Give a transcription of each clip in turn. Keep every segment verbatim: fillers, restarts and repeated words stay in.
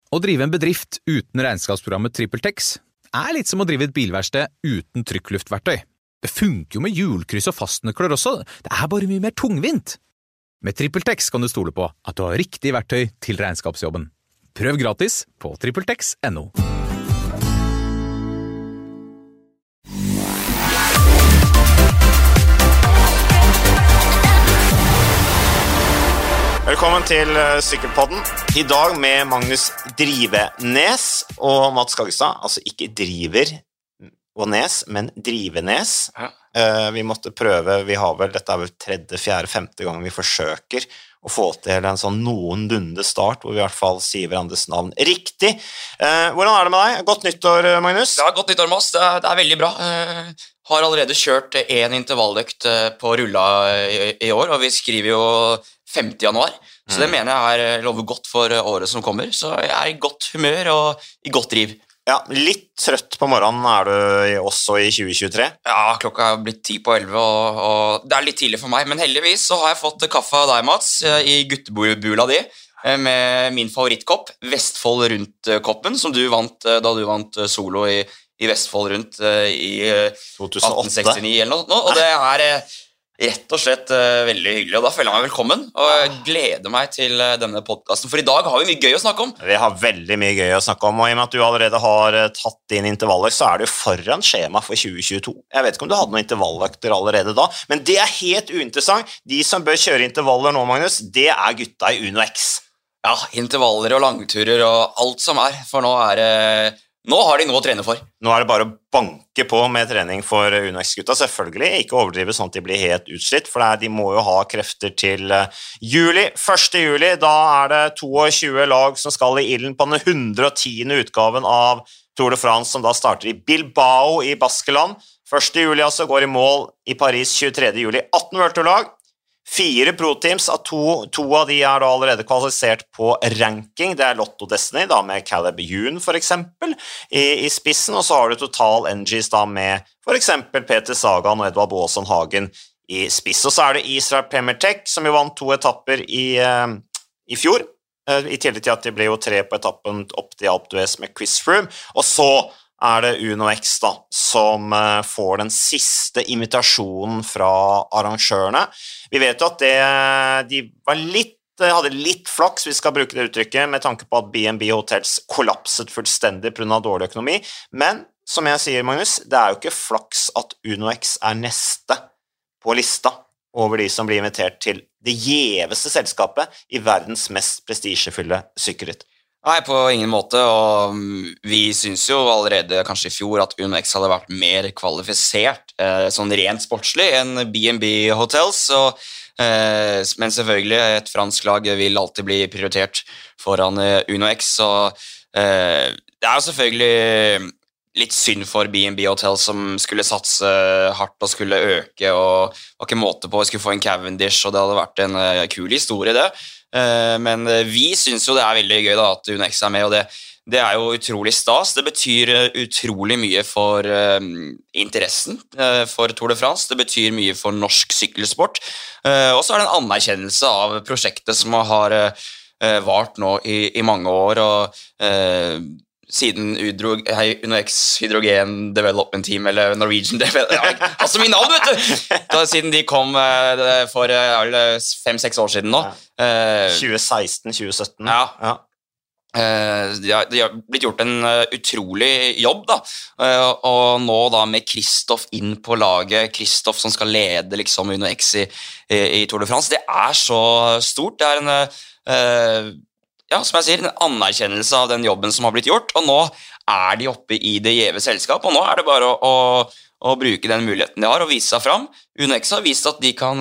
Å drive en bedrift uten regnskapsprogrammet TrippelTex er litt som å drive et bilverksted uten trykkluftverktøy. Det funker jo med hjulkryss og fastnøkler også, det er bare mye mer tungvint. Med TrippelTex kan du stole på at du har riktig verktøy til regnskapsjobben. Prøv gratis på trippeltex punktum no. Velkommen til Sykkelpodden. I dag med Magnus Drivenes og Mats Skaggestad. Altså ikke Driver og Nes, men Drivenes. Ja. Uh, vi måtte prøve, vi har vel, dette er vel tredje, fjerde, femte gang vi forsøker å få til en sånn noenlunde start, hvor vi i hvert fall sier hverandres navn riktig. Uh, hvordan er det med deg? Godt nyttår, Magnus? Ja, godt nyttår, Mats. Det er, det er veldig bra. Uh, har allerede kjørt en intervalløkt på rulla i, i år, og vi skriver jo femte januar, så det mm. mener jeg er lover godt for året som kommer, så jeg er i godt humør og i godt driv. Ja, litt trøtt på morgenen er du også i tjue tjuetre? Ja, klokka er blitt ti på elleve, og, og det er litt tidlig for meg, men heldigvis så har jeg fått kaffe av deg, Mats, i guttebula di, med min favorittkopp, Vestfold Rundt-koppen, som du vant da du vant solo i, i Vestfold Rundt i atten sekstini eller noe, og det er rett og slett uh, veldig hyggelig, og da føler jeg meg velkommen, og jeg gleder meg til uh, denne podcasten, for i dag har vi mye gøy å snakke om. Vi har veldig mye gøy å snakke om, og i og med at du allerede har uh, tatt din intervaller, så er det jo foran skjema for tjue tjueto. Jeg vet ikke om du hadde noen intervalløkter allerede da, men det er helt uinteressant. De som bør kjøre intervaller nå, Magnus, det er gutta i Uno X. Ja, intervaller og langturer og alt som er, for nå er det... Uh, Nå har de noe å trene for. Nå er det bare å banke på med trening for Uno X-gutta. Selvfølgelig ikke overdrive sånn at de blir helt utslitt, for de må jo ha krefter til juli. første juli, da er det tjue lag som skal i ilden på den hundre og tiende utgaven av Tour de France, som da starter i Bilbao i Baskeland. første juli altså går i mål i Paris tjuetredje juli. atten World Tour-lag. Fire pro-teams, av to, to av de er da allerede kvalifisert på ranking. Det er Lotto Destiny, da med Caleb Ewan for eksempel, i, i spissen, og så har du Total Energies da med for eksempel Peter Sagan og Edvard Boasson Hagen i spiss. Og så er det Israel Premier Tech, som jo vant to etapper i, uh, i fjor, uh, i tillegg til at det ble jo tre på etappen opp til Alpe d'Huez med Chris Froome, og så er det Uno X da, som uh, får den siste invitasjonen fra arrangørene. Vi vet jo at det, de var litt, hadde litt flaks, vi skal bruke det uttrykket, med tanke på at B and B Hotels kollapset fullstendig på grunn av dårlig økonomi. Men, som jeg sier, Magnus, det er jo ikke flaks at Uno X er neste på lista over de som blir invitert til det gjeveste selskapet i verdens mest prestisjefulle sykkelritt. Nei, på ingen måte, og vi synes jo allerede kanskje i fjor at Uno X hadde vært mer kvalifisert, eh, sånn rent sportslig, enn B and B Hotels, og, eh, men selvfølgelig et fransk lag vil alltid bli prioritert foran eh, Uno X, og eh, det er jo selvfølgelig litt synd for B and B Hotels som skulle satse hardt og skulle øke, og var ikke måte på, vi skulle få en Cavendish, og det hadde vært en eh, kul historie det. Uh, men uh, vi synes jo det er veldig gøy da, at Uno X er med, og det, det er jo utrolig stas. Det betyr uh, utrolig mye for uh, interessen uh, for Tour de France. Det betyr mye for norsk sykkelsport. Uh, og så er det en anerkjennelse av prosjektet som har uh, vart nå i, i mange år, og uh, siden Udro, Uno X Hydrogen Development Team, eller Norwegian Development, ja, altså min navn, vet du, da, siden de kom uh, for uh, fem-seks år siden nå. Ja. tjue seksten tjue sytten. Ja. Ja. Uh, de, har, de har blitt gjort en uh, utrolig jobb, da, uh, og nå da med Kristoff inn på laget, Kristoff som skal lede liksom Uno X i, i, i Tour de France, det er så stort, det er en... Uh, Ja, som jeg sier, en anerkjennelse av den jobben som har blitt gjort, og nå er de oppe i det gjeve selskap, og nå er det bare å, å, å bruke den muligheten de har og vise seg frem. Uno X har vist at de kan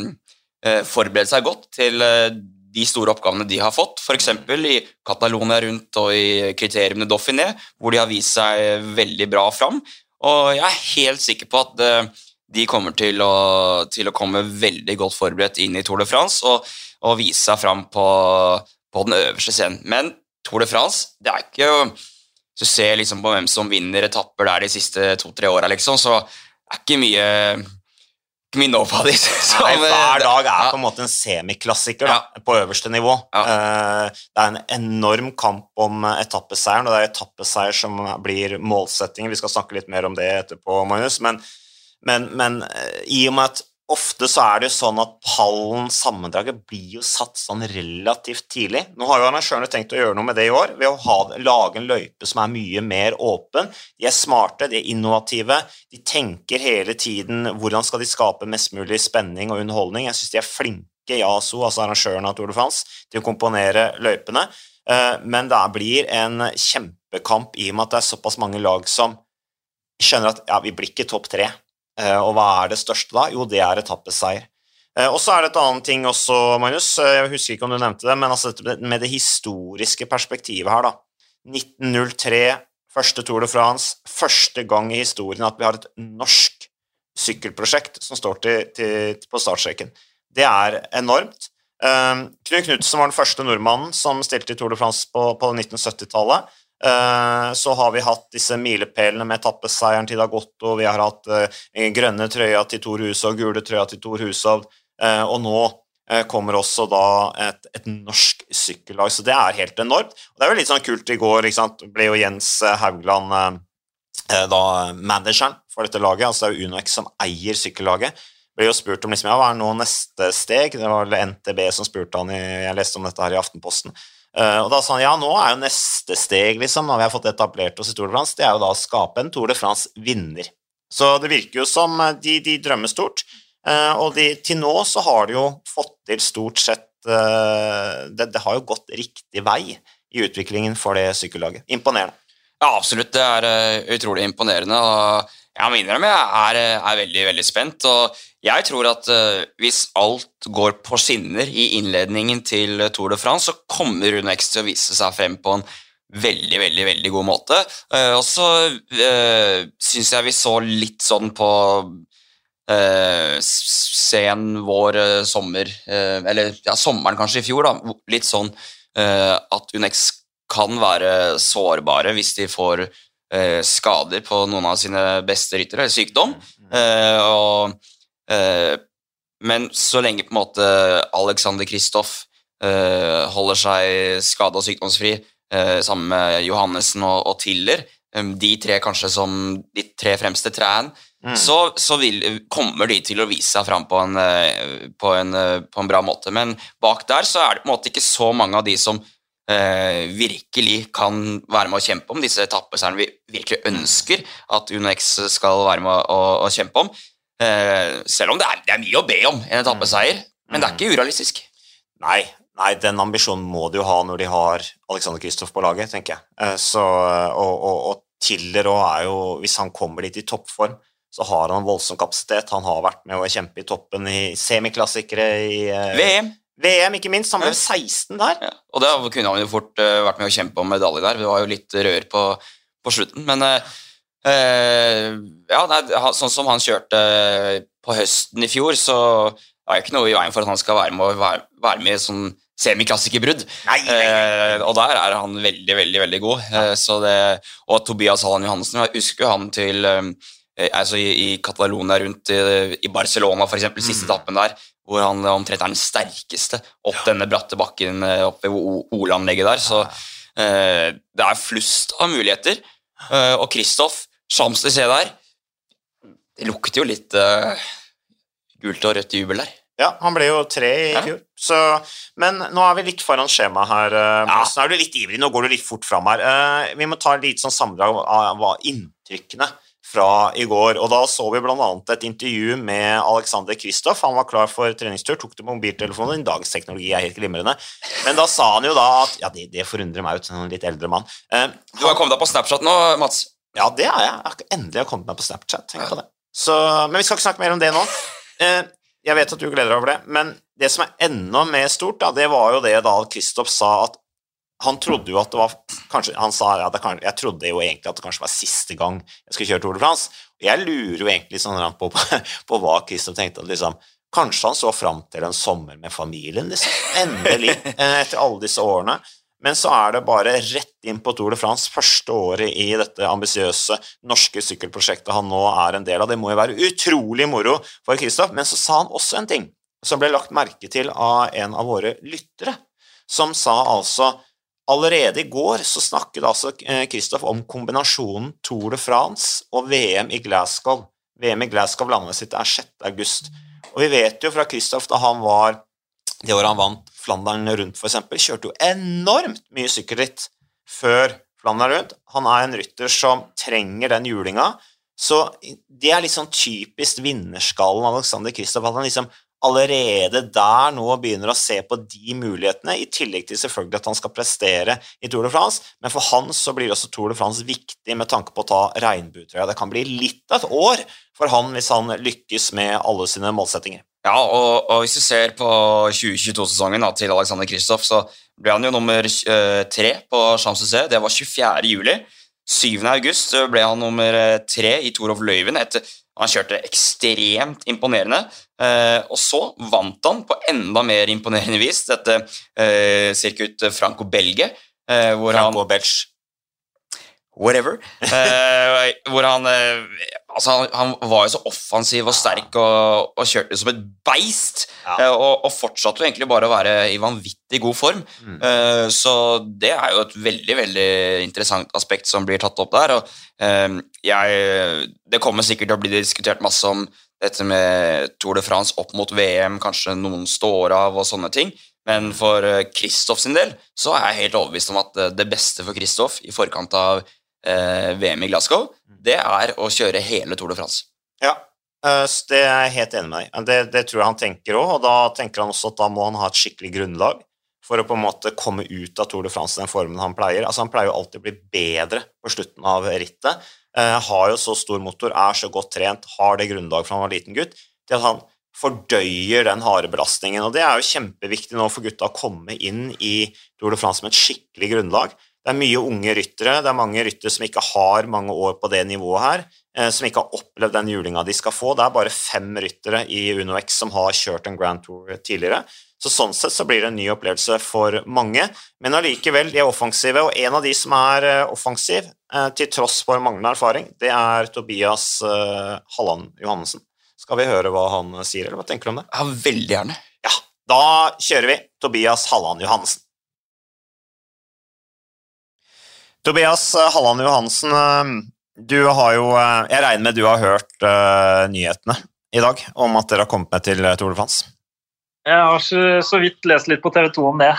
uh, forberede seg godt til uh, de store oppgavene de har fått, for eksempel i Catalonia rundt og i kriteriene Dauphiné, hvor de har vist seg veldig bra frem, og jeg er helt sikker på at uh, de kommer til å, til å komme veldig godt forberedt inn i Tour de France, og, og vise seg frem på på den øverste scenen. Men Tour de France, det er ikke jo, så ser liksom på hvem som vinner etapper der de siste to-tre årene, liksom, så er ikke mye me nobody. Nei, hver dag er på en måte en semiklassiker da, ja. På øverste nivå. Ja. Det er en enorm kamp om etappeseieren, og det er etappeseier som blir målsettingen. Vi skal snakke litt mer om det etterpå, Magnus, men, men, men i og med at ofte så er det jo sånn at pallen, sammendraget, blir jo satt sånn relativt tidlig. Nå har jo arrangørene tenkt å gjøre noe med det i år, ved å ha, lage en løype som er mye mer åpen. De er smarte, de er innovative, de tenker hele tiden hvordan skal de skape mest mulig spenning og underholdning. Jeg synes de er flinke, Yasso, altså arrangørene av Tour de France, til å komponere løypene, men det blir en kjempekamp i og med at det er såpass mange lag som skjønner at ja, vi blir ikke topp tre. Og hva er det største da? Jo, det er etappeseier. Og så er det et annet ting også, Magnus, jeg husker ikke om du nevnte det, men altså med det historiske perspektivet her da. nitten null tre, første Tour de France, første gang i historien at vi har et norsk sykkelprosjekt som står til, til, på startstreken. Det er enormt. Um, Knut Knudsen var den første nordmannen som stilte i Tour de France på, på nitten sytti-tallet. Uh, så har vi hatt disse milepælene med etappeseieren til Dagotto, vi har hatt uh, grønne trøya til Thor Hushovd, gule trøya til Thor Hushovd, uh, og nå uh, kommer også da et, et norsk sykkellag, så det er helt enormt. Og det er jo litt sånn kult i går, ikke sant? Ble jo Jens Haugland uh, da manageren for dette laget, altså det er jo UnoX som eier sykkellaget, ble jo spurt om liksom, ja, hva er nå neste steg? Det var vel N T B som spurte han, i, jeg leste om dette her i Aftenposten. Uh, og da sa han, ja, nå er jo neste steg, liksom, når vi har fått etablert oss i Tour de France, det er jo da å skape en Tour de France-vinner. Så det virker jo som de, de drømmer stort, uh, og de, til nå så har de jo fått til stort sett, uh, det, det har jo gått riktig vei i utviklingen for det sykkellaget. Imponerende. Ja, absolutt, det er uh, utrolig imponerende, og jeg må innrømme, jeg er, er veldig, veldig spent, og jeg tror at uh, hvis alt går på skinner i innledningen til Tour de France, så kommer UnoX til å vise seg frem på en veldig, veldig, veldig god måte. Uh, og så uh, synes jeg vi så litt sånn på uh, sen vår uh, sommer, uh, eller ja, sommeren kanskje i fjor da, litt sånn uh, at UnoX kan være sårbare hvis de får uh, skader på noen av sine beste ryttere, eller sykdom, uh, og Uh, men så lenge på en måte Alexander Kristoff uh, holder seg skade- og sykdomsfri uh, sammen med Johannessen og, og Tiller, um, de tre kanskje som de tre fremste trærne, mm. så, så vil, kommer de til å vise seg frem på en, uh, på, en, uh, på en bra måte, men bak der så er det på en måte ikke så mange av de som uh, virkelig kan være med å kjempe om disse etappeseierne vi virkelig ønsker at UnoX skal være med å, å, å kjempe om. Uh, selv om det er, det er mye å be om en etappeseier, mm. men det er ikke urealistisk. Nei, nei, den ambisjonen må de jo ha når de har Alexander Kristoff på laget, tenker jeg. Uh, så, og, og, og Tiller også er jo, hvis han kommer dit i toppform, så har han voldsom kapasitet. Han har vært med å kjempe i toppen i semiklassikere i uh, V M. V M, ikke minst. Han ble seksten der. Ja, og da kunne han jo fort uh, vært med å kjempe om medalje der. Det var jo litt rør på, på slutten, men... Uh, Uh, ja, nei, sånn som han kjørte på høsten i fjor, så er det ikke noe i veien for at han skal være med, være, være med i sånn semiklassikerbrudd. Uh, og der er han veldig, veldig, veldig god. Uh, så det, og Tobias Halland Johansen, jeg husker han til um, altså i, i Catalonia rundt i, i Barcelona, for eksempel, siste etappen der, hvor han omtrent er den sterkeste opp denne bratte bakken opp ved O-anlegget der. Så uh, det er flust av muligheter. Uh, og Kristoff, Champs-Élysées der, det lukter jo litt uh, gult og rødt jubel der. Ja, han ble jo tre i ja. fjor, så, men nå er vi litt foran skjema her, uh, ja. Nå er du litt ivrig, nå går du litt fort frem her. Uh, vi må ta litt sånn sammendrag av hva inntrykkene fra i går, og da så vi blant annet et intervju med Alexander Kristoff. Han var klar for treningstur, tok det på mobiltelefonen, i dagens teknologi er helt glimrende, men da sa han jo da at, ja, det, det forundrer meg ut, en litt eldre mann. Uh, du har kommet deg på Snapchat nå, Mats? Ja, det er jeg. Jeg har endelig kommet meg på Snapchat, tenk på det. Så, men vi skal ikke snakke mer om det nå. Uh, jeg vet at du gleder deg over det, men det som er enda mer stort, da, det var jo det da Kristoff sa at han trodde jo at det var, kanskje, han sa, ja, det kan, jeg trodde jo egentlig at det kanskje var siste gang jeg skulle kjøre Tour de France, og jeg lurer jo egentlig sånn på, på, på hva Kristoff tenkte, at liksom, kanskje han så frem til en sommer med familien, liksom, endelig, etter alle disse årene. men så er det bare rett inn på Tour de France første året i dette ambisiøse norske sykkelprosjektet han nå er en del av. Det må jo være utrolig moro for Kristoff, men så sa han også en ting som ble lagt merke til av en av våre lyttere, som sa altså, allerede i går så snakket altså Kristoff om kombinasjonen Tour de France og V M i Glasgow. V M i Glasgow landet sitt er sjette august. Og vi vet jo fra Kristoff da han var, det året han vant Flandern rundt for eksempel, kjørte jo enormt mye sykkelritt før Flandern rundt. Han er en rytter som trenger den hjulinga, så det er litt sånn typisk vinnerskallen av Alexander Kristoff, at han liksom allerede der nå begynner å se på de mulighetene, i tillegg til selvfølgelig at han skal prestere i Tour de France, men for han så blir også Tour de France viktig med tanke på å ta regnbuetrøya. Det kan bli litt av et år for han hvis han lykkes med alle sine målsettinger. Ja, og, og hvis du ser på tjue tjueto-sesongen da, til Alexander Kristoff, så ble han jo nummer uh, tre på Champs-Élysées, det var tjuefjerde juli. syvende august ble han nummer tre i Tour of Leuven, etter han kjørte ekstremt imponerende, uh, og så vant han på enda mer imponerende vis dette uh, sirkuit Franco-Belge, uh, hvor Franco han... Belge. Whatever. Uh, hvor han, uh, altså han, han var jo så offensiv og sterk og, og kjørte som et beist, ja. uh, og, og fortsatte jo egentlig bare å være i vanvittig god form. Mm. Uh, så det er jo et veldig, veldig interessant aspekt som blir tatt opp der, og uh, jeg, det kommer sikkert til å bli diskutert masse om dette med Tour de France opp mot V M, kanskje noen står av og sånne ting, men for Kristoff sin del så er jeg helt overbevist om at det beste for Kristoff i forkant av eh, V M i Glasgow, det er å kjøre hele Tour de France. Ja, det er jeg helt enig med deg. Det, det tror jeg han tenker også, og da tenker han også at da må han ha et skikkelig grunnlag for å på en måte komme ut av Tour de France den formen han pleier. Altså han pleier jo alltid å bli bedre på slutten av rittet, eh, har jo så stor motor, er så godt trent, har det grunnlag fra han var liten gutt, til at han fordøyer den harde belastningen, og det er jo kjempeviktig nå for gutta å komme inn i Tour de France med et skikkelig grunnlag. Det er mye unge ryttere, det er mange ryttere som ikke har mange år på det nivået her, eh, som ikke har opplevd den hjulinga de skal få. Det er bare fem ryttere i Uno X som har kjørt en Grand Tour tidligere, så sånn sett så blir det en ny opplevelse for mange, men allikevel, de er offensive, og en av de som er offensiv, eh, til tross for manglende erfaring, det er Tobias eh, Halland Johannessen. Skal vi høre hva han sier, eller hva tenker du om det? Ja, veldig gjerne. Ja, da kjører vi Tobias Halland Johannessen. Tobias Halland Johannessen, du har jo, jeg regner med du har hørt uh, nyhetene i dag om at dere har kommet med til Tour de France. Jeg har så, så vidt lest litt på T V to om det.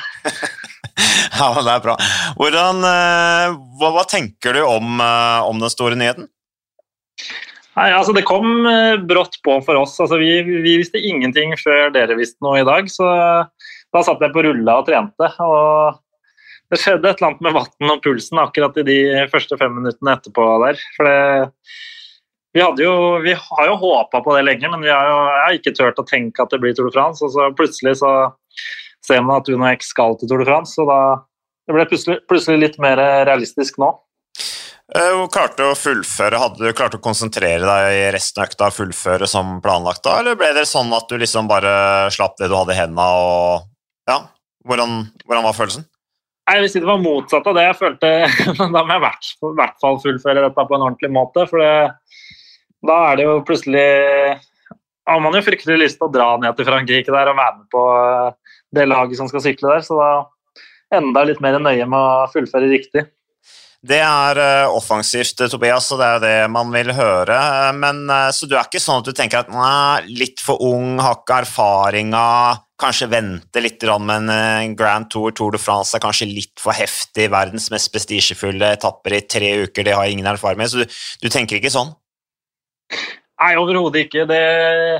Ja, det er bra. Hvordan, uh, hva, hva tenker du om, uh, om den store nyheten? Nei, altså det kom brått på for oss. Altså vi, vi visste ingenting før dere visste noe i dag, så da satt jeg på rulla og trente, og det skjedde et eller annet med vatten og pulsen akkurat i de første fem minuttene etterpå der. For det, vi, hadde jo, vi har jo håpet på det lenge, men vi har jo jeg har ikke tørt å tenke at det blir Tour de France, og så plutselig så ser man at Uno X skal til Tour de France, så da det ble plutselig, plutselig litt mer realistisk nå. Du klarte å fullføre, hadde du klart å konsentrere deg i resten av økta og fullføre som planlagt da, eller ble det sånn at du liksom bare slapp det du hadde i hendene, og ja, hvordan, hvordan var følelsen? Nei, hvis det var motsatt av det, jeg følte, da må jeg i hvert fall fullføre dette på en ordentlig måte, for det, da er det jo plutselig, har man jo fryktelig lyst til å dra ned til Frankrike der og være med på det laget som skal sykle der, så da enda litt mer nøye med å fullføre riktig. Det er offensivt, Tobias, og det er det man vil høre, men så du er ikke sånn at du tenker at nei, litt for ung, har ikke erfaringer, kanskje vente litt med en Grand Tour, Tour de France er kanskje litt for heftig, verdens mest prestisjefulle etapper i tre uker, det har ingen erfaring med, så du, du tenker ikke sånn? Nei, overhodet ikke. Det,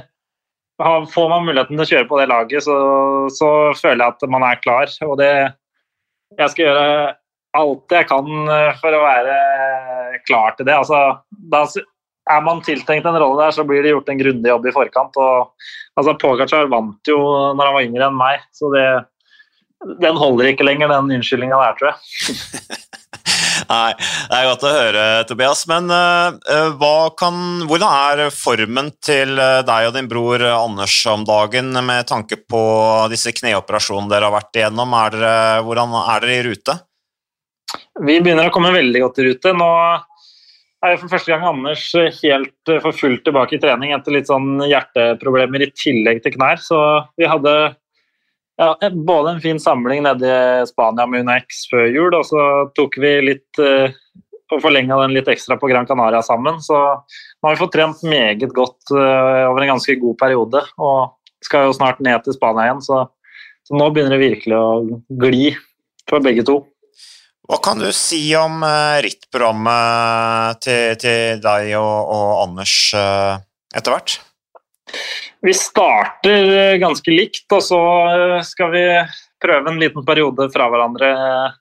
får man muligheten til å kjøre på det laget, så, så føler jeg at man er klar, og det, jeg skal gjøre alt jeg kan for å være klar til det. Altså, da er man tiltenkt en rolle der, så blir det gjort en grundig jobb i forkant. Og, altså, Pogačar vant jo når han var yngre enn meg, så det, den holder ikke lenger, den unnskyldningen der, tror jeg. Nei, det er godt å høre, Tobias, men uh, hva kan, hvordan er formen til uh, deg og din bror Anders om dagen med tanke på disse kneoperasjonene dere har vært igjennom? Er dere, hvordan er dere i rute? Vi begynner å komme veldig godt i rute. Nå er jo for første gang Anders helt for fullt tilbake i trening etter litt sånn hjerteproblemer i tillegg til knær, så vi hadde ja, både en fin samling nede i Spania med UnoX før jul, og så tok vi litt uh, og forlenget den litt ekstra på Gran Canaria sammen, så nå har vi fått trent meget godt uh, over en ganske god periode, og skal jo snart ned til Spania igjen, så, så nå begynner det virkelig å gli for begge to. Hva kan du si om uh, rittprogrammet til, til deg og, og Anders uh, etter hvert? Vi starter ganske likt, og så skal vi prøve en liten periode fra hverandre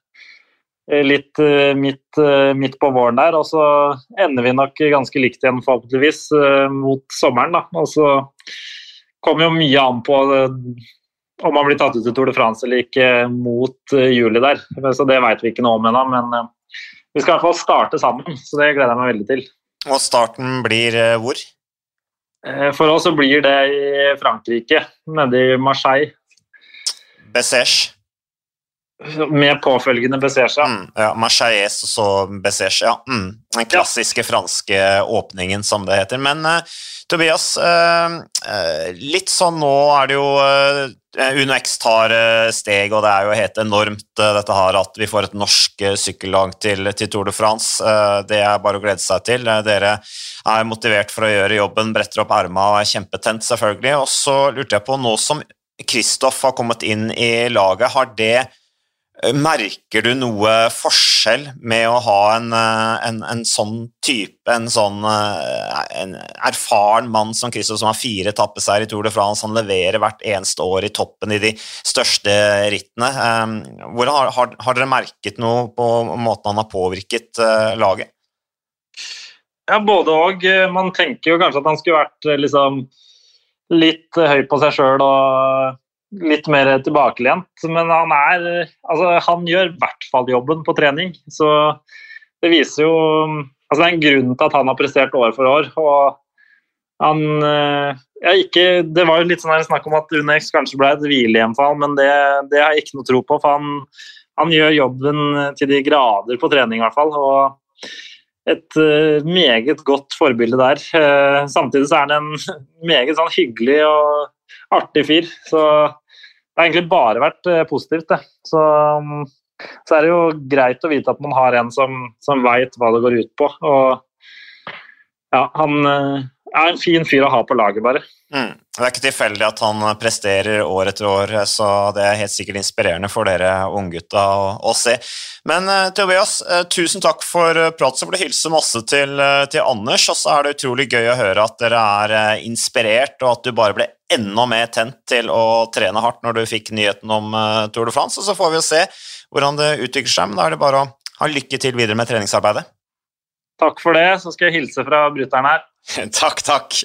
litt midt, midt på våren der, og så ender vi nok ganske likt igjen forhåpentligvis mot sommeren. Da. Og så kommer jo mye an på om man blir tatt ut til Tour de France eller ikke mot juli der, så det vet vi ikke noe om ennå, men vi skal i hvert fall starte sammen, så det gleder jeg meg veldig til. Og starten blir hvor? For oss så blir det i Frankrike, nede i Marseille. Bessèges. Med påfølgende Bessèges, ja. Mm, ja. Marseille og så Bessèges, ja. Mm, den klassiske ja. franske åpningen, som det heter. Men uh, Tobias, uh, uh, litt sånn nå er det jo uh, UnoX tar uh, steg, og det er jo helt enormt uh, dette her at vi får et norsk uh, sykkellag til, til Tour de France. Uh, det er bare å glede seg til. Uh, dere er motivert for å gjøre jobben, bretter opp erma og er kjempetent selvfølgelig. Og så lurte jeg på, nå som Kristoff har kommet inn i laget, har det merker du noe forskjell med å ha en, en, en sånn type, en sånn en erfaren mann som Kristoff som har fire etappeseier i Tour de France, han leverer hvert eneste år i toppen i de største rittene. Hvor har, har, har dere merket noe på måten han har påvirket laget? Ja, både og. Man tenker jo kanskje at han skulle vært liksom litt høy på seg selv og litt mer tilbakelent, men han er, altså han gjør i hvert fall jobben på trening, så det viser jo, altså det er en grunn til at han har prestert år for år, og han, ja ikke, det var jo litt sånn her snakk om at UnoX kanskje ble et hvilehjemfall, men det, det har jeg ikke noe tro på, for han, han gjør jobben til de grader på trening i hvert fall, og et uh, meget godt forbilde der. Uh, samtidig så er han en meget sånn hyggelig og artig fyr, så det har egentlig bare vært uh, positivt. Det. Så, um, så er det jo greit å vite at man har en som, som vet hva det går ut på, og ja, han uh, er en fin fyr å ha på laget bare. Mm. Det er ikke tilfeldig at han presterer år etter år, så det er helt sikkert inspirerende for dere unggutta å, å se. Men uh, Tobias, uh, tusen takk for uh, prat, så får du hilse masse til, uh, til Anders, og så er det utrolig gøy å høre at dere er uh, inspirert, og at du bare ble enda mer tent til å trene hardt når du fikk nyheten om uh, Tour de France, og så får vi se hvordan det utvikler seg, men da er det bare å ha lykke til videre med treningsarbeidet. Takk for det, så skal jeg hilse fra bryteren her. Takk, takk.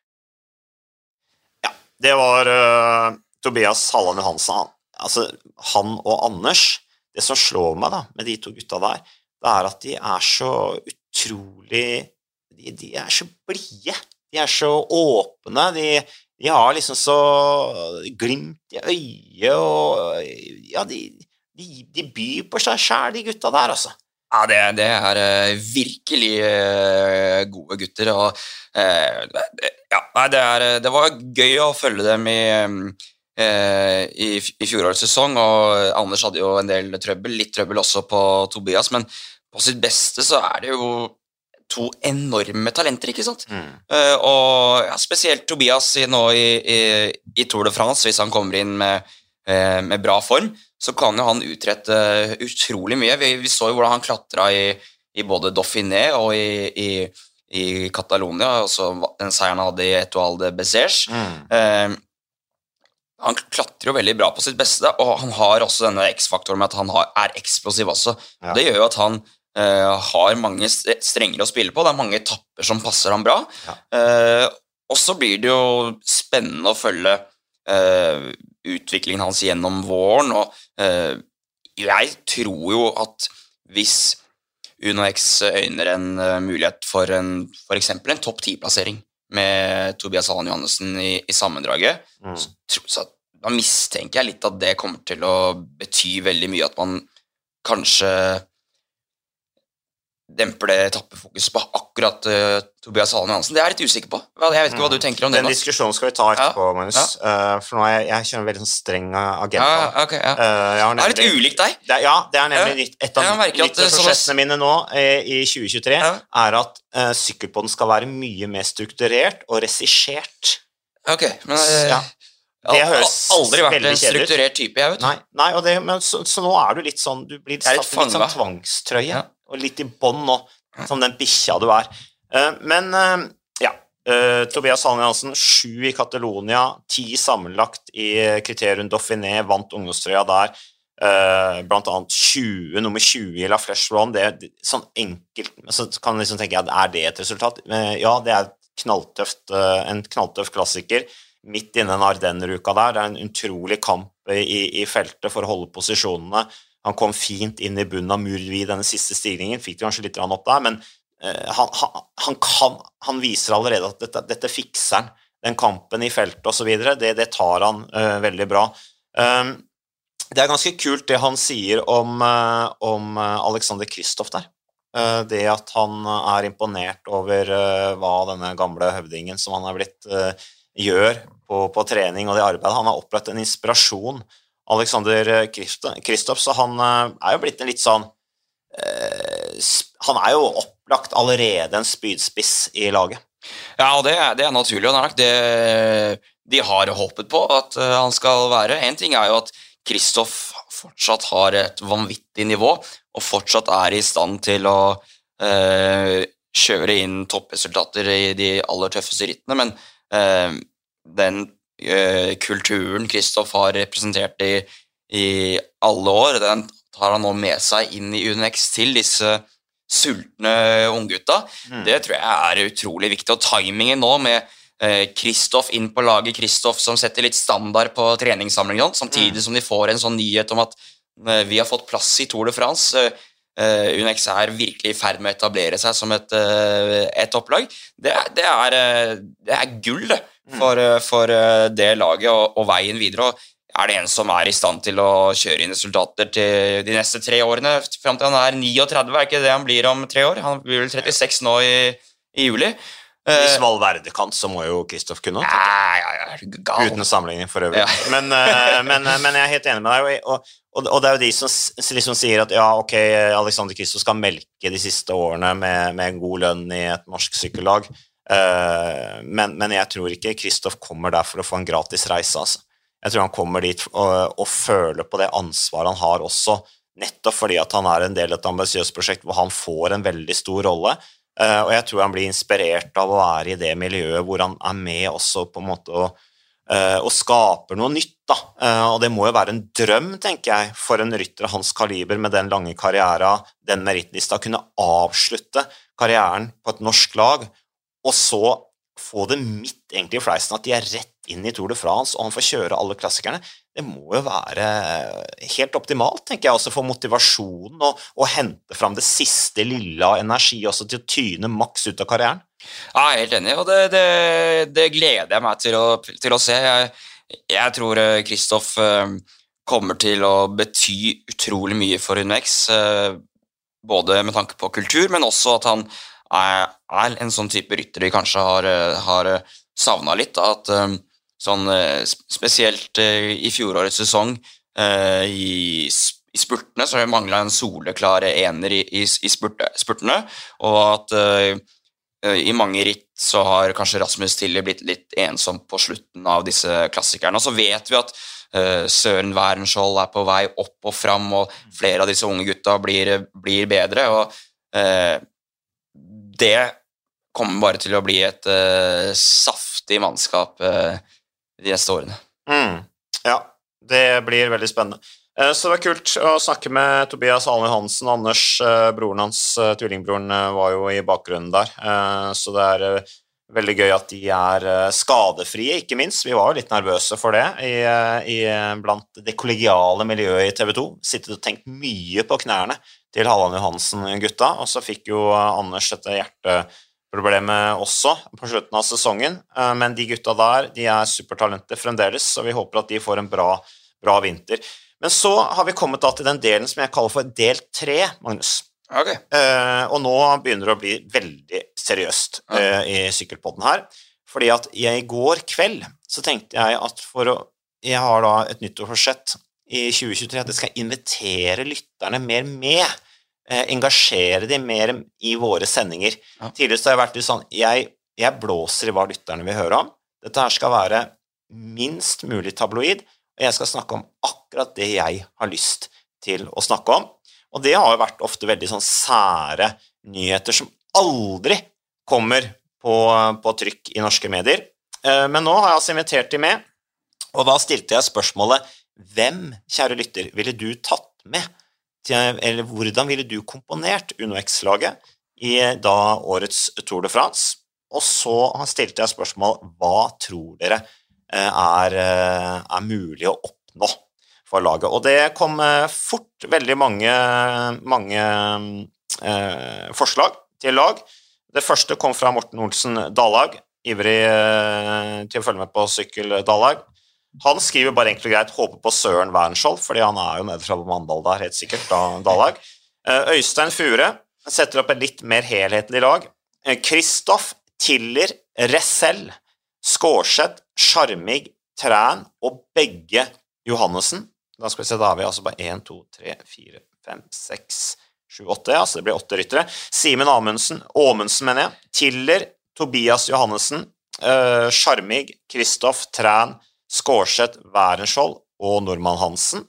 Det var uh, Tobias Halland Johansen. Han, altså, han og Anders, det som slår meg da, med de to gutta der, det er at de er så utrolig, de, de er så blide, de er så åpne, de, de har liksom så glimt i øyet, og ja, de, de, de byr på seg selv, de gutta der, altså. Ja, det, det er uh, virkelig uh, gode gutter, og uh, ja, nei, det, er, det var gøy å følge dem i, uh, i, i fjorårets sesong, og Anders hadde jo en del trøbbel, litt trøbbel også på Tobias, men på sitt beste så er det jo to enorme talenter, ikke sant? Mm. Uh, og ja, spesielt Tobias nå i, i, i Tour de France, hvis han kommer inn med, uh, med bra form, så kan jo han utrette utrolig mye. Vi, vi så jo hvordan han klatret i, i både Dauphiné og i, i, i Catalonia, også den seieren han hadde i Etoile de Bessèges. Mm. Eh, han klatrer jo veldig bra på sitt beste, og han har også denne X-faktoren med at han har, er eksplosiv også. Ja. Det gjør jo at han eh, har mange strenger å spille på, det er mange etapper som passer han bra. Ja. Eh, og så blir det jo spennende å følge Uh, utviklingen hans gjennom våren, og uh, jeg tror jo at hvis Uno X øyner en uh, mulighet for, en, for eksempel en topp ti-plassering med Tobias Halland Johannessen i, i sammendraget. Mm. Så, så da mistenker jeg litt at det kommer til å bety veldig mye, at man kanskje demper det etappefokuset på akkurat uh, Tobias Halland Johannessen. Det er jeg litt usikker på. Jeg vet ikke hva du tenker om det. Den diskusjonen skal vi ta etterpå, ja. Magnus. Ja. Uh, for nå er jeg, jeg kjører en veldig sånn streng agenda. Ja, okay, ja. Uh, jeg har nemlig, det er litt ulikt deg. Det, ja, det er nemlig litt, et av nyttårsforsettene sånn... mine nå uh, i tjue tjuetre, ja. er at uh, sykkelpodden skal være mye mer strukturert og regissert. Ok, men... Uh, ja. Det jeg har aldri vært en strukturert type, jeg vet. Nei, nei og det, men så, så nå er du litt sånn, du blir satt litt, litt sånn tvangstrøye, ja. og litt i bånd nå, som den bikkja du er. Uh, men, uh, ja, uh, Tobias Halland Johannessen, sju i Catalonia, ti sammenlagt i Criterium Dauphiné, vant ungdomstrøya der, uh, blant annet tjue, nummer tjue i La Flèche Wallonne, det er sånn enkelt, så kan man liksom tenke, ja, er det et resultat? Uh, ja, det er knalltøft, uh, en knalltøff klassiker, midt inne en Ardenner-uka der, det er en utrolig kamp i, i feltet for å holde posisjonene. Han kom fint inn i bunnen av Murvi i denne siste stigningen, fikk det kanskje litt opp der, men uh, han, han, han, kan, han viser allerede at dette, dette fikser han, den kampen i feltet og så videre, det, det tar han uh, veldig bra. Um, det er ganske kult det han sier om, uh, om Alexander Kristoff der. Uh, det at han er imponert over uh, hva denne gamle høvdingen som han har blitt uh, gjør på, på trening og det arbeidet. Han har opplevd en inspirasjon, Alexander Kristoff, så han er jo blitt en litt sånn eh, han er jo opplagt allerede en spydspiss i laget. Ja, og det er, det er naturlig, og det er nok det de har håpet på at uh, han skal være. En ting er jo at Kristoff fortsatt har et vanvittig nivå, og fortsatt er i stand til å uh, kjøre inn toppresultater i de aller tøffeste rittene, men Uh, den uh, kulturen Kristoff har representert i, i alle år, den tar han nå med seg inn i Uno X til disse sultne unggutta. Mm. Det tror jeg er utrolig viktig, og timingen nå med Kristoff uh, inn på laget, Kristoff som setter litt standard på treningssamlingen, samtidig mm. som de får en sånn nyhet om at uh, vi har fått plass i Tour de France. uh, Uh, Uno X er virkelig i ferd med å etablere seg som et, uh, et opplag. Det, det, er, uh, det er gull for, uh, for uh, det laget og, og veien videre. Og er det en som er i stand til å kjøre inn resultater til de neste tre årene, frem til han er trettini, er ikke det han blir om tre år? Han blir vel trettiseks nå i, i juli. Hvis Valverde kan, så må jo Kristoff kunne. Ja, ja, ja, uten sammenligning for øvrig. Ja. Men, men, men jeg er helt enig med deg, og, og, og det er jo de som liksom sier at ja, ok, Alexander Kristoff skal melke de siste årene med, med en god lønn i et norsk sykkellag, men, men jeg tror ikke Kristoff kommer der for å få en gratis reise. Altså. Jeg tror han kommer dit og, og føler på det ansvaret han har også, nettopp fordi at han er en del av et ambisiøst prosjekt hvor han får en veldig stor rolle. Uh, og jeg tror han blir inspirert av å være i det miljøet hvor han er med også på en måte å, uh, og skaper noe nytt da. Uh, og det må jo være en drøm, tenker jeg, for en rytter av hans kaliber med den lange karrieren, den merittlista, kunne avslutte karrieren på et norsk lag, og så få det midt egentlig i fleisen at de er rett inn i Tour de France, og han får kjøre alle klassikerne. Det må jo være helt optimalt, tenker jeg, også for motivasjonen og, og hente frem det siste lille av energi også til å tyne maks ut av karrieren. Ja, jeg er helt enig, og det, det, det gleder jeg meg til å, til å se. Jeg, jeg tror Kristoff kommer til å bety utrolig mye for Uno X, både med tanke på kultur, men også at han er, er en sånn type rytter de kanskje har, har savnet litt, at sånn spesielt i fjorårets sesong i, i spurtene så har det manglet en soleklare ener i, i, i spurte, spurtene, og at i mange ritt så har kanskje Rasmus Tille blitt litt ensom på slutten av disse klassikerne, og så vet vi at Søren Werenskiold er på vei opp og fram, og flere av disse unge gutta blir, blir bedre, og det kommer bare til å bli et saftig mannskap de neste årene. Mm. Ja, det blir veldig spennende. Så det var kult å snakke med Tobias Halland Johannessen. Anders, broren hans, tvillingbroren, var jo i bakgrunnen der. Så det er veldig gøy at de er skadefrie, ikke minst. Vi var jo litt nervøse for det i, i, blant det kollegiale miljøet i T V to. Sittet og tenkt mye på knærne til Halland Johansen-gutta, og så fikk jo Anders dette hjerteproblemet også på slutten av sesongen, men de gutta der, de er supertalenter fremdeles, så vi håper at de får en bra, bra vinter. Men så har vi kommet da til den delen som jeg kaller for del tre, Magnus. Okay. Uh, og nå begynner det å bli veldig seriøst uh, i sykkelpodden her, fordi at jeg i går kveld så tenkte jeg at for å, jeg har da et nyttårsforsett i tjue tjuetre at jeg skal invitere lytterne mer med, eh, engasjere dem mer i våre sendinger. Ja. Tidligere har jeg vært litt sånn, jeg, jeg blåser i hva lytterne vil høre om. Dette her skal være minst mulig tabloid, og jeg skal snakke om akkurat det jeg har lyst til å snakke om. Og det har jo vært ofte veldig sånn sære nyheter som aldri kommer på, på trykk i norske medier. Eh, men nå har jeg altså invitert dem med, og da stilte jeg spørsmålet, hvem, kjære lytter, ville du tatt med, til, eller hvordan ville du komponert Uno X-laget i da årets Tour de France? Og så stilte jeg spørsmål, hva tror dere er, er mulig å oppnå for laget? Og det kom fort veldig mange, mange eh, forslag til lag. Det første kom fra Morten Olsen Dallag, ivrig eh, til å følge med på sykkel Dallag. Han skriver bare enkelt og greit, håper på Søren Wernskjold, fordi han er jo nede fra Mandal der, helt sikkert, da, Dallag. Øystein Fure setter opp et litt mer helhetlig lag. Kristoff, Tiller, Ressell, Skårseth, Charmig, Træn og begge Johannesen. Da skal vi se, da har vi altså bare en, to, tre, fire, fem, seks, sju, åtte, ja, så det blir åtte ryttere. Simen Amundsen, Åmundsen mener jeg, Tiller, Tobias Johannesen, Charmig, Kristoff, Træn, Skårseth, Wernskjold og Normann Hansen.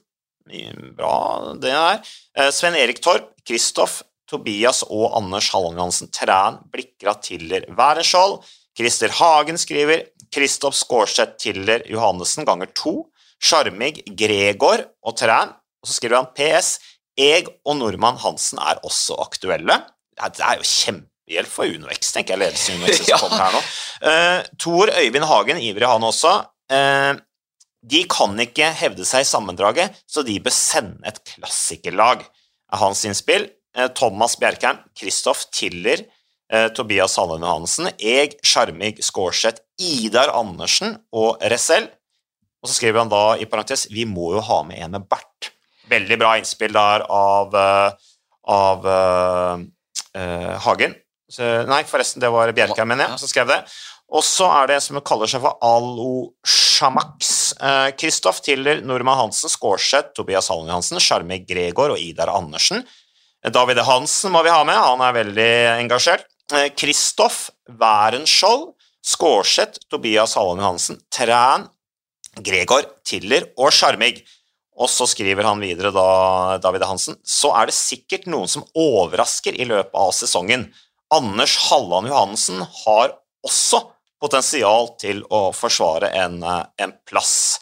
Bra det er. Sven Erik Torp, Kristoff, Tobias og Anders Halland Johansen, Træn, Blikra, Tiller, Wernskjold. Christer Hagen skriver, Kristoff, Skårseth, Tiller, Johannesen ganger to. Charmig, Gregor og Træn. Og så skriver han P S, jeg og Normann Hansen er også aktuelle. Det er jo kjempehjelp for Uno X, tenker jeg, ledelsen Uno X som kommer her nå. Uh, Tor Øyvind Hagen, ivrig han også. Uh, de kan ikke hevde seg i sammendraget, så de bør sende et klassikerlag av hans innspill. Uh, Thomas Bjerkheim, Kristoff, Tiller, uh, Tobias Halland Johansen, jeg, Charmig, Skårseth, Idar Andersen og Ressell. Og så skriver han da i parentes, vi må jo ha med en med Bert. Veldig bra innspill der av, uh, av uh, uh, Hagen. Så, nei, forresten, det var Bjerkheim, mener jeg, som skrev det. Og så er det en som kaller seg for Allo Shamax. Kristoff, eh, Tiller, Normann Hansen, Skårseth, Tobias Halland Johansen, Charmig, Gregor og Idar Andersen. David Hansen må vi ha med, han er veldig engasjert. Kristoff, eh, Wernskjold, Skårseth, Tobias Halland Johansen, Træn, Gregor, Tiller og Charmig. Og så skriver han videre da, David Hansen, så er det sikkert noen som overrasker i løpet av sesongen. Anders Halland Johansen har også potensial til å forsvare en, en plass.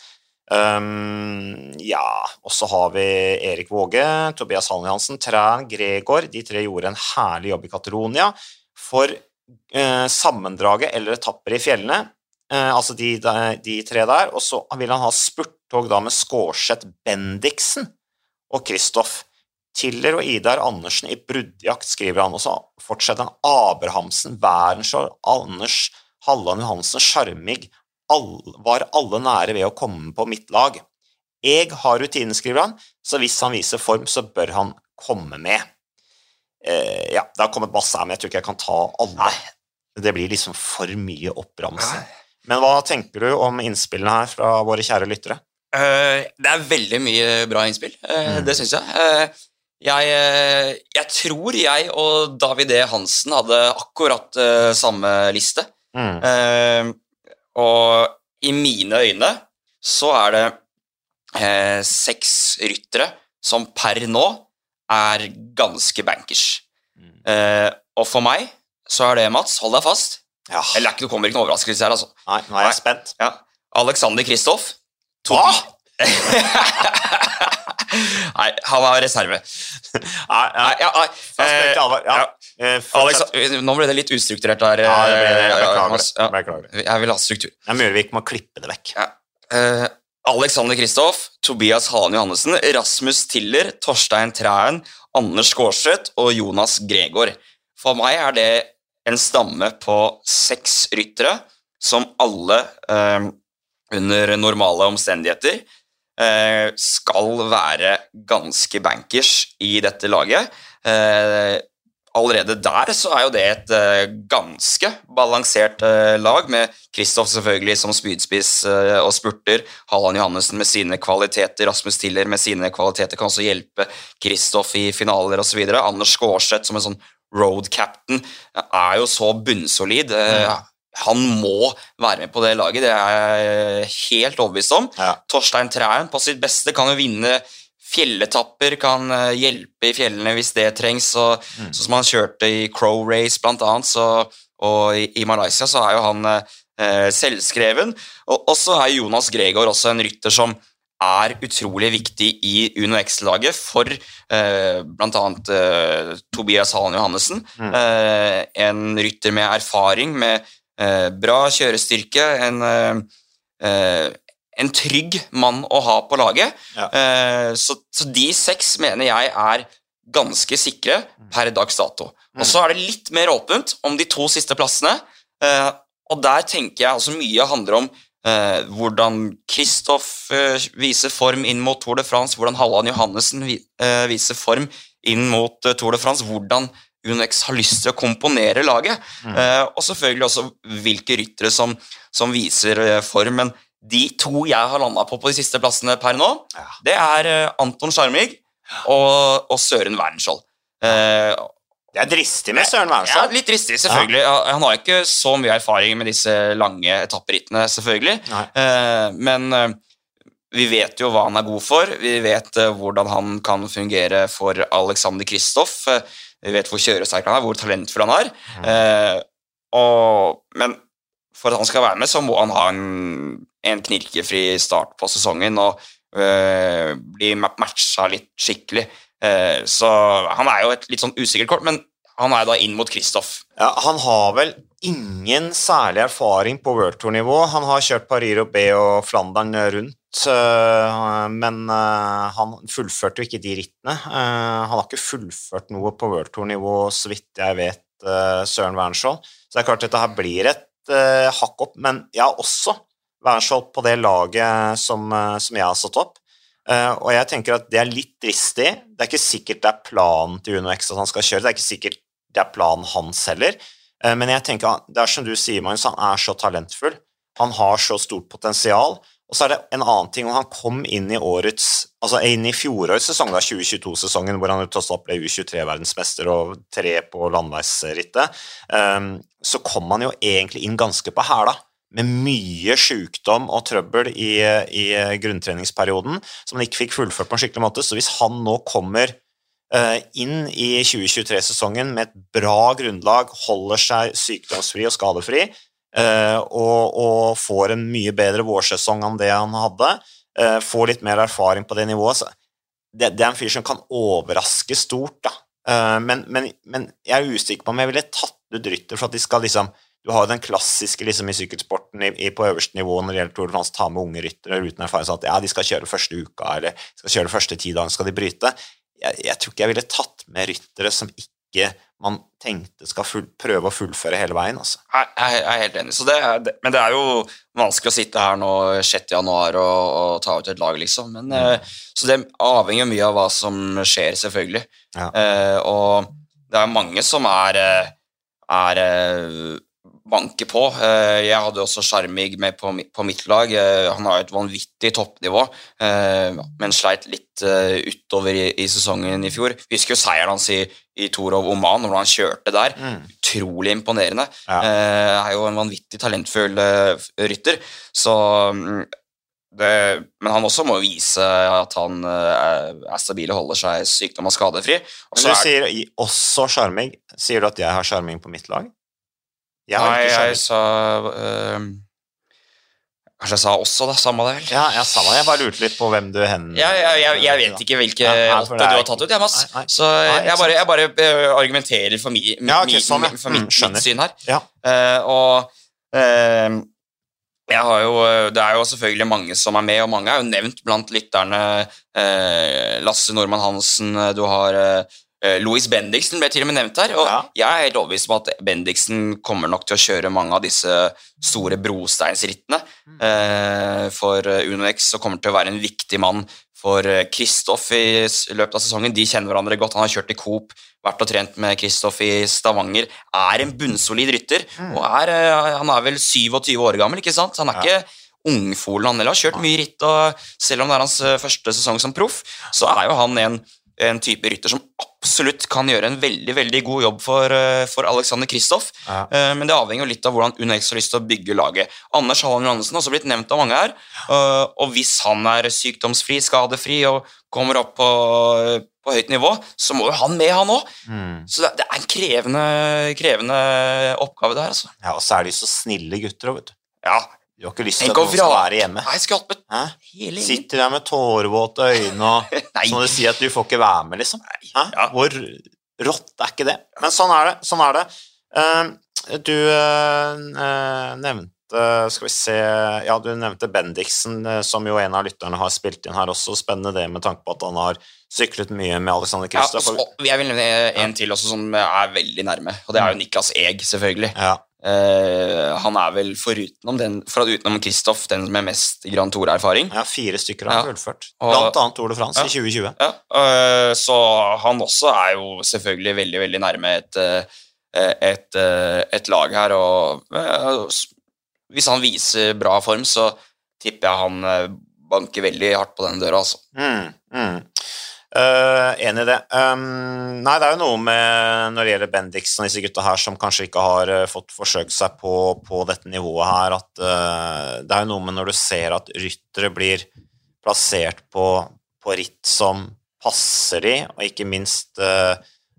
Um, ja, og så har vi Erik Våge, Tobias Halland Johansen, Træn, Gregor. De tre gjorde en herlig jobb i Catalonia for uh, sammendraget eller etapper i fjellene. Uh, altså de, de, de tre der. Og så vil han ha spurttog da med Skårseth, Bendiksen og Kristoff. Tiller og Idar Andersen i bruddjakt, skriver han, og så fortsetter han Abrahamsen, Wernskjold, Anders Halland Johansen, Charmig, all, var alle nære ved å komme på mitt lag. Jeg har rutinen, skriver han, så hvis han viser form, så bør han komme med. Eh, ja, det har kommet masse her, men jeg tror ikke jeg kan ta alle. Det blir liksom for mye oppramsing. Men hva tenker du om innspillene her fra våre kjære lyttere? Uh, det er veldig mye bra innspill, uh, mm. det synes jeg. Uh, jeg. Jeg tror jeg og David E. Hansen hadde akkurat uh, samme liste. Mm. Uh, og i mine øyne så er det uh, seks ryttere som per nå er ganske bankers. Mm. Uh, og for meg så er det, Mats, hold deg fast. Ja. Eller ikke, det kommer ikke noen overraskelse her, altså. Nei, nå er jeg spent. Ja. Alexander Kristoff. Hva? Nei, han var reserve. Nei, ja. Nei, ja, nei. Eh, ja. Ja. Alex, nå ble det litt ustrukturert her. Ja, det ble det. Jeg beklager det. Ja. Jeg vil ha struktur. Jeg Mørvik må klippe det vekk. Ja. Uh, Alexander Kristoff, Tobias Hane Johannessen, Rasmus Tiller, Torstein Træen, Anders Skårseth og Jonas Gregor. For meg er det en stamme på seks ryttere, som alle eh, under normale omstendigheter eh, skal være ganske bankers i dette laget. Eh, allerede der så er jo det et uh, ganske balansert uh, lag, med Kristoff selvfølgelig som spydspiss uh, og spurter, Halland Johannessen med sine kvaliteter, Rasmus Tiller med sine kvaliteter kan også hjelpe Kristoff i finaler og så videre. Anders Skårseth som en sånn road captain er jo så bunnsolid. Uh, han må være med på det laget, det er jeg helt overbevist om. Ja. Torstein Træen på sitt beste kan jo vinne fjelletapper, kan hjelpe i fjellene hvis det trengs, og, mm. så som han kjørte i Crow Race blant annet, så, og i, i Malaysia så er jo han eh, selvskreven, og, og så er Jonas Gregor også en rytter som er utrolig viktig i Uno X-laget for eh, blant annet eh, Tobias Hane Johannessen, mm. eh, en rytter med erfaring, med eh, bra kjørestyrke, en eh, eh, en trygg mann å ha på laget. Ja. Uh, så, så de seks mener jeg er ganske sikre per dags dato. Mm. Og så er det litt mer åpent om de to siste plassene, uh, og der tenker jeg altså mye handler om uh, hvordan Kristoff uh, viser form inn mot Tour de France, hvordan Halland Johannessen vi, uh, viser form inn mot uh, Tour de France, hvordan Uno X har lyst til å komponere laget, mm. uh, og selvfølgelig også hvilke ryttere som, som viser uh, form, men de to jeg har landet på på de siste plassene per nå, ja. det er Anton Scharmig og, og Søren Wernskjold. Uh, det er dristig med Søren Wernskjold. Ja, litt dristig, selvfølgelig. Ja. Han har ikke så mye erfaring med disse lange etapperittene, selvfølgelig. Uh, men uh, vi vet jo hva han er god for. Vi vet uh, hvordan han kan fungere for Alexander Kristoff. Uh, vi vet hvor kjøresterk han er, hvor talentfull han er. Uh, og, men for at han skal være med, så må han ha en en knirkefri start på sesongen og øh, bli matcha litt skikkelig. Uh, så han er jo et litt sånn usikkert kort, men han er da inn mot Kristoff. Ja, han har vel ingen særlig erfaring på World Tour-nivå. Han har kjørt Paris-Roubaix og Flandern rundt, uh, men uh, han fullførte jo ikke de rittene. Uh, han har ikke fullført noe på World Tour-nivå, så vidt jeg vet, uh, Søren Wernskjold. Så det er klart at dette her blir et uh, hakk opp, men jeg har også Wernskjold på det laget som, som jeg har satt opp. Uh, og jeg tenker at det er litt dristig. Det er ikke sikkert det er planen til Uno X at han skal kjøre. Det er ikke sikkert det er planen hans heller. Uh, men jeg tenker, det er som du sier, Magnus, han er så talentfull. Han har så stort potensial. Og så er det en annen ting, og han kom inn i årets, altså inn i fjorårets sesong, da, tjue tjueto-sesongen, hvor han tross alt ble U tjuetre-verdensmester og tre på landeveisrittet. Um, så kom han jo egentlig inn ganske på hæla, med mye sykdom og trøbbel i, i grunntreningsperioden, som han ikke fikk fullført på en skikkelig måte. Så hvis han nå kommer uh, inn i tjue tjuetre-sesongen med et bra grunnlag, holder seg sykdomsfri og skadefri, uh, og, og får en mye bedre vårsesong enn det han hadde, uh, får litt mer erfaring på det nivået, så det, det er en fyr som kan overraske stort, da. Uh, men, men, men jeg er usikker på om jeg ville tatt ut rytter for at de skal liksom du har jo den klassiske liksom, i sykkelsporten i, i, på øverste nivå når det gjelder Tour de France, ta med unge ryttere uten erfaring, sånn at ja, de skal kjøre første uka, eller skal kjøre første ti dager, skal de bryte. Jeg, jeg tror ikke jeg ville tatt med ryttere som ikke man tenkte skal full, prøve å fullføre hele veien. Altså. Jeg, jeg er helt enig, så det er, det, men det er jo vanskelig å sitte her nå sjette januar og, og ta ut et lag, liksom. Men, mm. eh, så det avhenger mye av hva som skjer, selvfølgelig. Ja. Eh, og det er mange som er, er banke på. Jeg hadde også Scharmig med på, på mitt lag. Han har et vanvittig toppnivå, men sleit litt utover i, i sesongen i fjor. Vi husker jo seieren hans i, i Tour of Oman, når han kjørte der. Mm. Utrolig imponerende. Ja. Er jo en vanvittig talentfull rytter. Så det, men han også må vise at han er, er stabil og holder seg sykdom og skadefri. Og men du er, sier også Scharmig. Sier du at jeg har Scharmig på mitt lag? Jeg Nei, jeg sa øh, Kanskje jeg sa også da, samme det vel? Ja, jeg sa det, jeg bare lurte litt på hvem du hen... Ja, jeg, jeg, jeg vet ikke hvilke ja, åtte du har tatt ut, jeg, Mads. Nei, nei. Så nei, jeg bare, jeg bare uh, argumenterer for, mi, ja, okay, mi, sånn, ja. for min, mm, mitt syn her. Ja. Uh, og uh, Jeg har jo, det er jo selvfølgelig mange som er med, og mange er jo nevnt blant lytterne. Eh, Lasse Normann Hansen, du har eh, Louis Bendiksen ble til og med nevnt her, og ja. Jeg er helt overbevist om at Bendiksen kommer nok til å kjøre mange av disse store brosteinsrittene eh, for Uno X, og kommer til å være en viktig mann for Kristoff i løpet av sesongen. De kjenner hverandre godt, han har kjørt i Coop, vært og trent med Kristoff i Stavanger, er en bunnsolid rytter, mm. og er, han er vel syvogtyve år gammel, ikke sant? Han er ja. Ikke ungfolen, han har kjørt mye ritt, og selv om det er hans første sesong som proff, så er jo han en, en type rytter som absolutt kan gjøre en veldig, veldig god jobb for, for Alexander Kristoff, ja. Men det avhenger jo litt av hvordan Uno X har lyst til å bygge laget. Anders Halland Johansen har også blitt nevnt av mange her, og hvis han er sykdomsfri, skadefri og kommer opp på, på høyt nivå, så må jo han med han også. Mm. Så det, det er en krevende, krevende oppgave der, altså. Ja, og så er de så snille gutter, vet du. Ja. Du har ikke lyst til at noen skal være hjemme. Nei, jeg skal hjelpe hele ingen. Sitter der med tårevåte øyne, og så må du si at du får ikke være med, liksom. Ja. Hvor rått er ikke det? Men sånn er det, sånn er det. Uh, du uh, nevnte, skal vi se, ja, du nevnte Bendiksen, uh, som jo en av lytterne har spilt inn her også. Spennende det med tanke på at han har syklet mye med Alexander Kristoff. Ja, jeg vil nevne en til også som er veldig nærme, og det er jo Niklas Eg, selvfølgelig. Ja. Uh, han er vel forutenom den, for utenom Kristoff, den med mest Grand Tour-erfaring. Ja, fire stykker har ja. Fullført. Blant annet Tour de France ja. I tjue tjue. Ja, uh, så han også er jo selvfølgelig veldig, veldig nærme et, et, et lag her, og uh, hvis han viser bra form, så tipper jeg han banker veldig hardt på den døra, altså. Mm, mm. Uh, enig i det. Um, nei, det er jo noe med når det gjelder Bendiksen og disse gutta her som kanskje ikke har uh, fått forsøkt seg på, på dette nivået her, at uh, det er jo noe med når du ser at ryttere blir plassert på, på ritt som passer de, og ikke minst uh,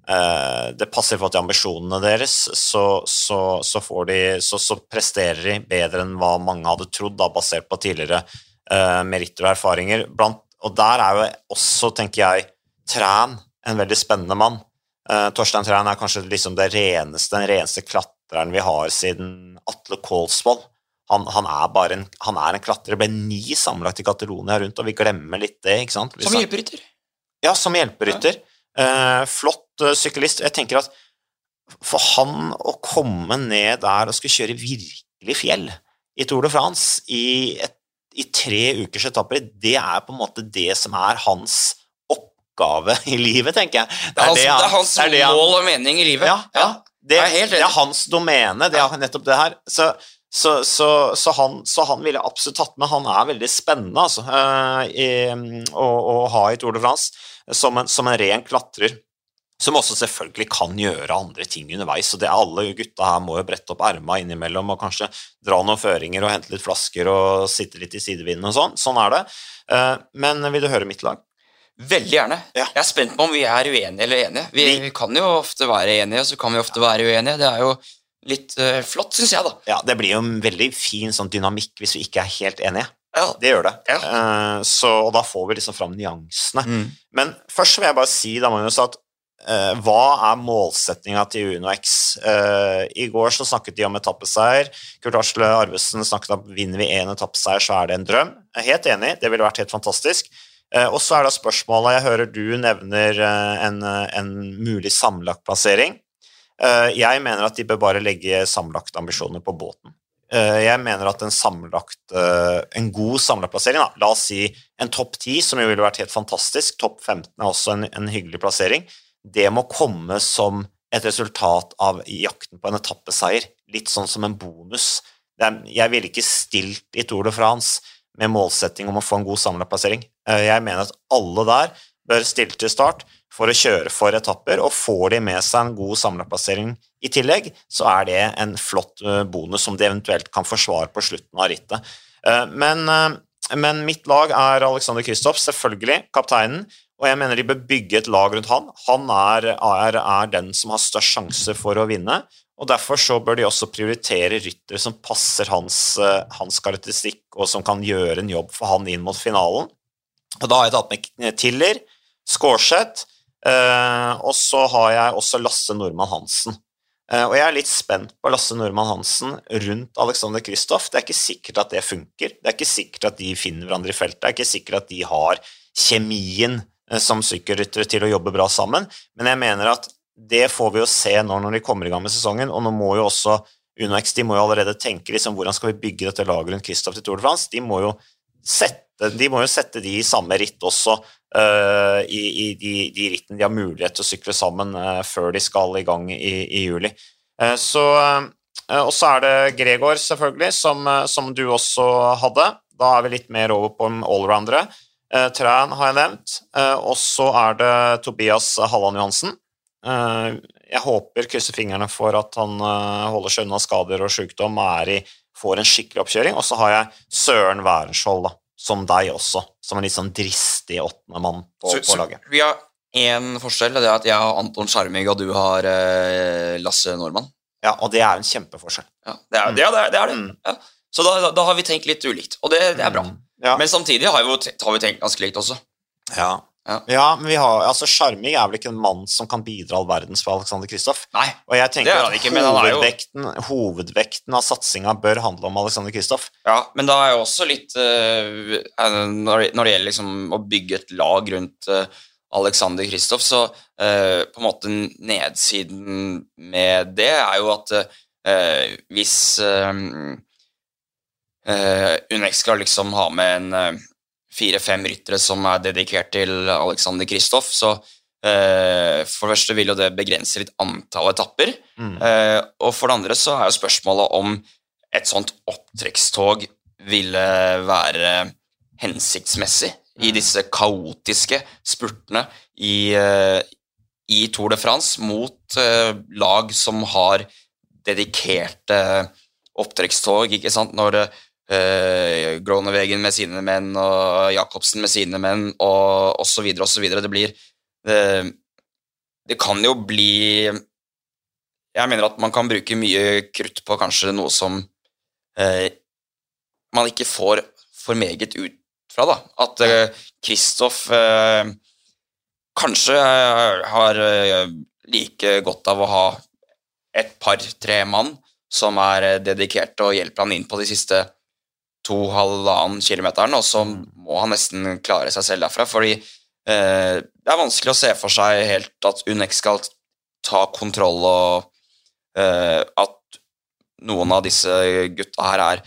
uh, det passer for til ambisjonene deres, så, så, så, får de, så, så presterer de bedre enn hva mange hadde trodd da, basert på tidligere uh, meritter og erfaringer. Blant Og der er jo også, tenker jeg, Træn, en veldig spennende mann. Uh, Torstein Træn er kanskje liksom det reneste, den reneste klatreren vi har siden Atle Kolsvold. Han, han er bare en, han er en klatrer. Det ble ni sammenlagt i Catalonia rundt, og vi glemmer litt det, ikke sant? Som hjelperytter. Ja, som hjelperytter. Ja. Uh, flott uh, syklist. Jeg tenker at for han å komme ned der og skulle kjøre virkelig fjell i Tour de France i et i tre ukers etapper, det er på en måte det som er hans oppgave i livet, tenker jeg. Det er, det er, det er hans det er det han, mål og mening i livet. Ja, ja. Det, er det er hans domene, det er nettopp det her. Så, så, så, så, han, så han ville absolutt tatt med, han er veldig spennende altså, uh, i, å, å ha i Tour de France, som en, som en ren klatrer, som også selvfølgelig kan gjøre andre ting underveis, og det er alle gutta her må jo brette opp erma innimellom, og kanskje dra noen føringer og hente litt flasker og sitte litt i sidevinden og sånn, sånn er det. Men vil du høre mitt lag? Veldig gjerne. Ja. Jeg er spent på om vi er uenige eller enige. Vi, vi kan jo ofte være enige, og så kan vi ofte være uenige. Det er jo litt uh, flott, synes jeg da. Ja, det blir jo en veldig fin sånn dynamikk hvis vi ikke er helt enige. Ja. Det gjør det. Ja. Uh, så, og da får vi liksom fram nyansene. Mm. Men først vil jeg bare si, da Magnus, at Uh, hva er målsetningen til Uno X? Uh, I går så snakket de om etappeseier. Kurt Asle Arvesen snakket om vinner vi en etappeseier, så er det en drøm. Jeg er helt enig, det ville vært helt fantastisk. Uh, og så er det spørsmålet, jeg hører du nevner uh, en, en mulig sammenlagt plassering. Uh, jeg mener at de bør bare legge sammenlagt ambisjoner på båten. Uh, jeg mener at en sammenlagt, uh, en god sammenlagt plassering, da, la oss si en topp ti, som jo ville vært helt fantastisk, topp femten er også en, en hyggelig plassering. Det må komme som et resultat av jakten på en etappeseier, litt sånn som en bonus. Er, jeg ville ikke stilt i Tour de France med målsetting om å få en god sammenplassering. Jeg mener at alle der bør stille til start for å kjøre for etapper, og får de med seg en god sammenplassering i tillegg, så er det en flott bonus som de eventuelt kan forsvare på slutten av rittet. Men, men mitt lag er Alexander Kristoff, selvfølgelig, kapteinen, og jeg mener de bør bygge et lag rundt han. Han er, er, er den som har størst sjanse for å vinne, og derfor så bør de også prioritere ryttere som passer hans, hans karakteristikk, og som kan gjøre en jobb for han inn mot finalen. Og da har jeg tatt med Tiller, Skårseth, eh, og så har jeg også Lasse Normann Hansen. Og jeg er litt spent på Lasse Normann Hansen rundt Alexander Kristoff. Det er ikke sikkert at det funker. Det er ikke sikkert at de finner hverandre i feltet. Det er ikke sikkert at de har kjemien som sykkelryttere til å jobbe bra sammen. Men jeg mener at det får vi jo se nå når de kommer i gang med sesongen, og nå må jo også Uno X, de må jo allerede tenke liksom, hvordan skal vi bygge dette laget rundt Kristoff til Tour de France. De må jo sette, de må jo sette de i samme ritt også, uh, i, i de, de ritten de har mulighet til å sykle sammen uh, før de skal i gang i, i juli. Uh, så, uh, og så er det Gregor selvfølgelig, som, uh, som du også hadde. Da er vi litt mer over på allroundere. Uh, Træn har jeg nevnt, uh, og så er det Tobias Halland Johansen. Uh, jeg håper, krysser fingrene for at han uh, holder seg unna skader og sykdom, er i, får en skikkelig oppkjøring, og så har jeg Søren Værenskjold da, som deg også, som en litt sånn dristig åttende mann på, så, på laget. Så vi har en forskjell, det er at jeg har Anton Scharmig, og du har uh, Lasse Normann. Ja, og det er en kjempeforskjell. Ja, det er mm. det. Er, det, er det. Mm. Ja. Så da, da, da har vi tenkt litt ulikt, og det, det er bra. Mm. Ja. Men samtidig har vi, har vi tenkt ganske likt også. Ja. Ja. ja, men vi har, altså Scharmig er vel ikke en mann som kan bidra all verdens for Alexander Kristoff. Nei, og jeg tenker det er han ikke, men han er jo... hovedvekten, hovedvekten av satsingen bør handle om Alexander Kristoff. Ja, men da er jo også litt, uh, når, det, når det gjelder liksom å bygge et lag rundt uh, Alexander Kristoff, så uh, på en måte nedsiden med det er jo at uh, hvis uh, uh, Unex skal liksom ha med en... Uh, fire-fem ryttere som er dedikert til Alexander Kristoff, så eh, for det første vil jo det begrense litt antall etapper, mm. eh, og for det andre så er jo spørsmålet om et sånt opptrekkstog ville være hensiktsmessig mm. i disse kaotiske spurtene i, eh, i Tour de France mot eh, lag som har dedikerte opptrekkstog, ikke sant, når det Uh, Groenewegen med sine menn og Jacobsen med sine menn og, og så videre og så videre. Det blir uh, det kan jo bli jeg mener at man kan bruke mye krutt på kanskje noe som uh, man ikke får for meget ut fra da. At Kristoff uh, kanskje har uh, like godt av å ha et par, tre mann som er dedikert og hjelper han inn på de siste to halvannen kilometeren, og så må han nesten klare seg selv derfra, fordi eh, det er vanskelig å se for seg helt at Unex skal ta kontroll, og eh, at noen av disse gutta her er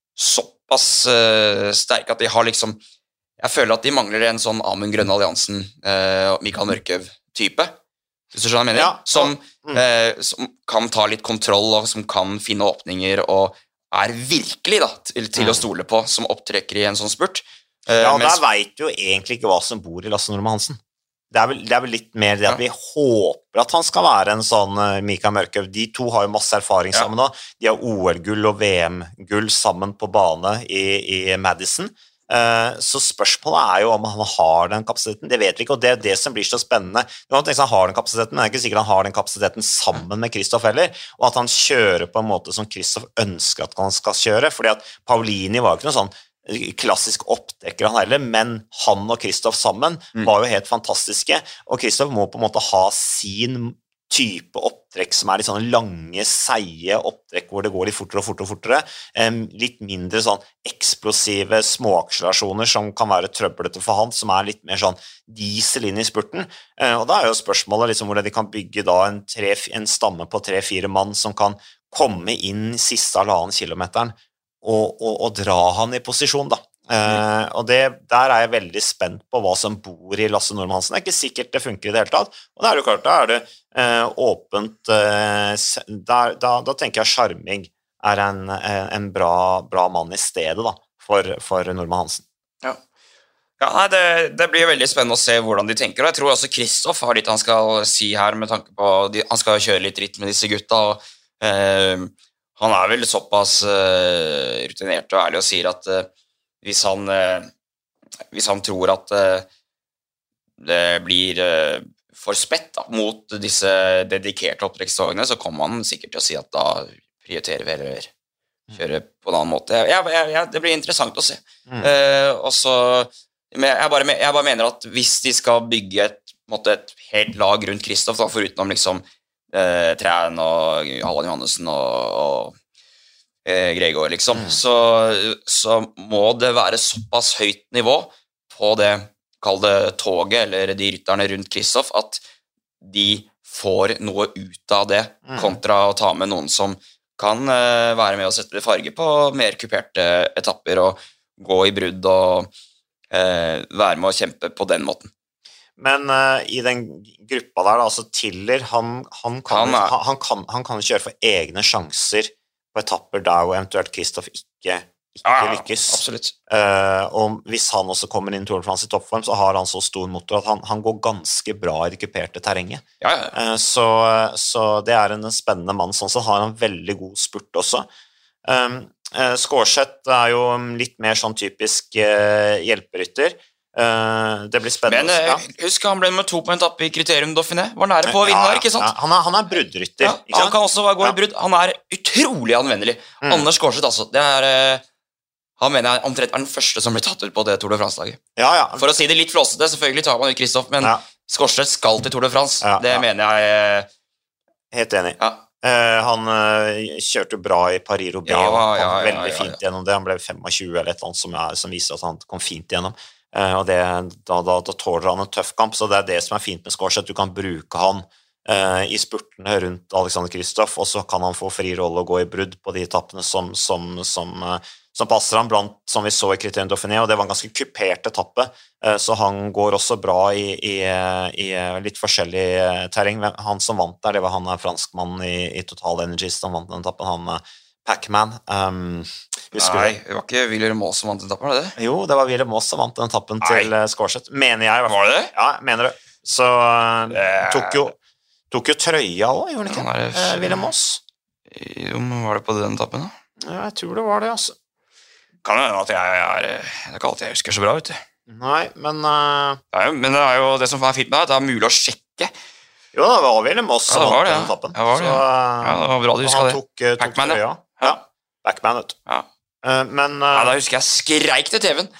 såpass eh, sterke at de har liksom, jeg føler at de mangler en sånn Amund Grønne Alliansen, eh, Mikael Mørkøv-type, hvis du skjønner hva jeg mener, ja. som, eh, som kan ta litt kontroll, og som kan finne åpninger, og er virkelig da, til, til mm. å stole på som opptrekker i en sånn spurt. Uh, ja, og mens... der vet du jo egentlig ikke hva som bor i Lasse Normann Hansen. Det er, vel, det er vel litt mer det at ja. vi håper at han skal være en sånn uh, Mikael Mørkøv. De to har jo masse erfaring ja. sammen nå. De har O L-gull og V M-gull sammen på bane i, i Madison. Uh, så spørsmålet er jo om han har den kapasiteten. Det vet vi ikke, og det er det som blir så spennende. Du kan tenke seg han har den kapasiteten, men det er ikke sikkert han har den kapasiteten sammen med Kristoff heller, og at han kjører på en måte som Kristoff ønsker at han skal kjøre, fordi at Paulini var ikke noe sånn klassisk oppdekker han heller, men han og Kristoff sammen mm. var jo helt fantastiske, og Kristoff må på en måte ha sin type opptrekk som er litt sånn lange, seige opptrekk hvor det går litt fortere og fortere og fortere, um, litt mindre sånn eksplosive småakselerasjoner som kan være trøblete for han, som er litt mer sånn diesel inn i spurten, uh, og da er jo spørsmålet liksom hvordan de kan bygge da en, tre, en stamme på tre-fire mann som kan komme inn siste halvannen kilometeren og, og, og dra han i posisjon da. Uh, og det, der er jeg veldig spent på hva som bor i Lasse Normann Hansen. Det er ikke sikkert det funker i det hele tatt, og da er det jo klart, da er det uh, åpent uh, der, da, da tenker jeg Scharmig er en, en bra, bra mann i stedet da, for, for Normann Hansen. Ja, ja nei, det, det blir veldig spennende å se hvordan de tenker, og jeg tror også Kristoff har litt han skal si her med tanke på, de, han skal kjøre litt ritt med disse gutta, og uh, han er vel såpass uh, rutinert og ærlig og sier at uh, Hvis han, eh, hvis han tror at eh, det blir eh, for spett da, mot disse dedikerte opptrekkstogene, så kommer han sikkert til å si at da prioriterer vi eller kjører på en annen måte. Jeg, jeg, jeg, det blir interessant å se. Mm. Eh, og så, jeg bare, jeg bare mener at hvis de skal bygge et, måte, et helt lag rundt Kristoff, da, foruten om liksom eh, Træn og Halland Johannessen og, og eh, Gregor, liksom. Mm. Så, så må det være såpass høyt nivå på det, kall det toget, eller de rytterne rundt Kristoff, at de får noe ut av det, mm. kontra å ta med noen som kan uh, være med å sette det farge på mer kuperte etapper og gå i brudd og uh, være med å kjempe på den måten. Men uh, i den gruppa der, altså Tiller, han, han, kan, han, han, han, kan, han kan kjøre for egne sjanser på etapper der hvor eventuelt Kristoff ikke ikke ja, lykkes. Absolutt. Uh, og hvis han også kommer inn i Tour de France i toppform, så har han så stor motor at han, han går ganske bra i det kuperte terrenget. Ja, ja. Uh, så, så det er en spennende mann, sånn så har han veldig god spurt også. Um, uh, Skårseth er jo litt mer sånn typisk uh, hjelperytter. Uh, det blir spennende. Men uh, ja. Husk, han ble nummer to på en etappe i Kriterium Dauphiné. Var nære på å vinne her, ikke sant? Ja, han er, han er bruddrytter. Ja, ikke sant? Han kan også gå i brudd. Han er utrolig anvendelig. Mm. Anders Skårseth, altså. Det er... Uh, Han mener jeg omtrent er den første som blir tatt ut på det Tour de France-laget. Ja, ja. For å si det litt flåsete, selvfølgelig tar man ut Kristoff, men ja. Skårseth skal til Tour de France. Ja, det ja. mener jeg... Helt enig. Ja. Uh, han uh, kjørte bra i Paris-Roubaix, ja, og kom ja, ja, veldig ja, ja, fint ja. gjennom det. Han ble tjuefem eller et eller annet som, er, som viser at han kom fint gjennom. Uh, og det, da, da, da tåler han en tøff kamp, så det er det som er fint med Skårseth. Du kan bruke han uh, i spurtene rundt Alexander Kristoff, og så kan han få fri rolle og gå i brudd på de etappene som, som, som uh, som passer han blant, som vi så i Criterium Dauphiné, og det var en ganske kupert etappe, så han går også bra i, i, i litt forskjellig terreng. Han som vant der, det var han franskmannen i, i Total Energies, som vant den etappen, han Pac-Man. Um, Nei, det var ikke William Moss som vant den etappen, var det det? Jo, det var William Moss som vant den etappen til Skårseth, mener jeg. Var det det? Ja, mener det. Så uh, tok, jo, tok jo trøya også, gjorde han ikke? Ja, uh, William Moss. Jo, men var det på den etappen da? Ja, jeg tror det var det, altså. Kan det hende at jeg er Det er ikke alltid jeg husker så bra ut. Nei, men uh... det jo, Men det er jo det som er fint med det, at det er mulig å sjekke. Jo, det var William Moss som ja, vant den ja. etappen. Ja, var det, ja. ja, det var bra du husker det. Han tok, uh, tok Pac-Man, ja. ja. Pac-Man, vet du. Ja. Uh, men... Uh... Ja, da husker jeg skreik til T V-en.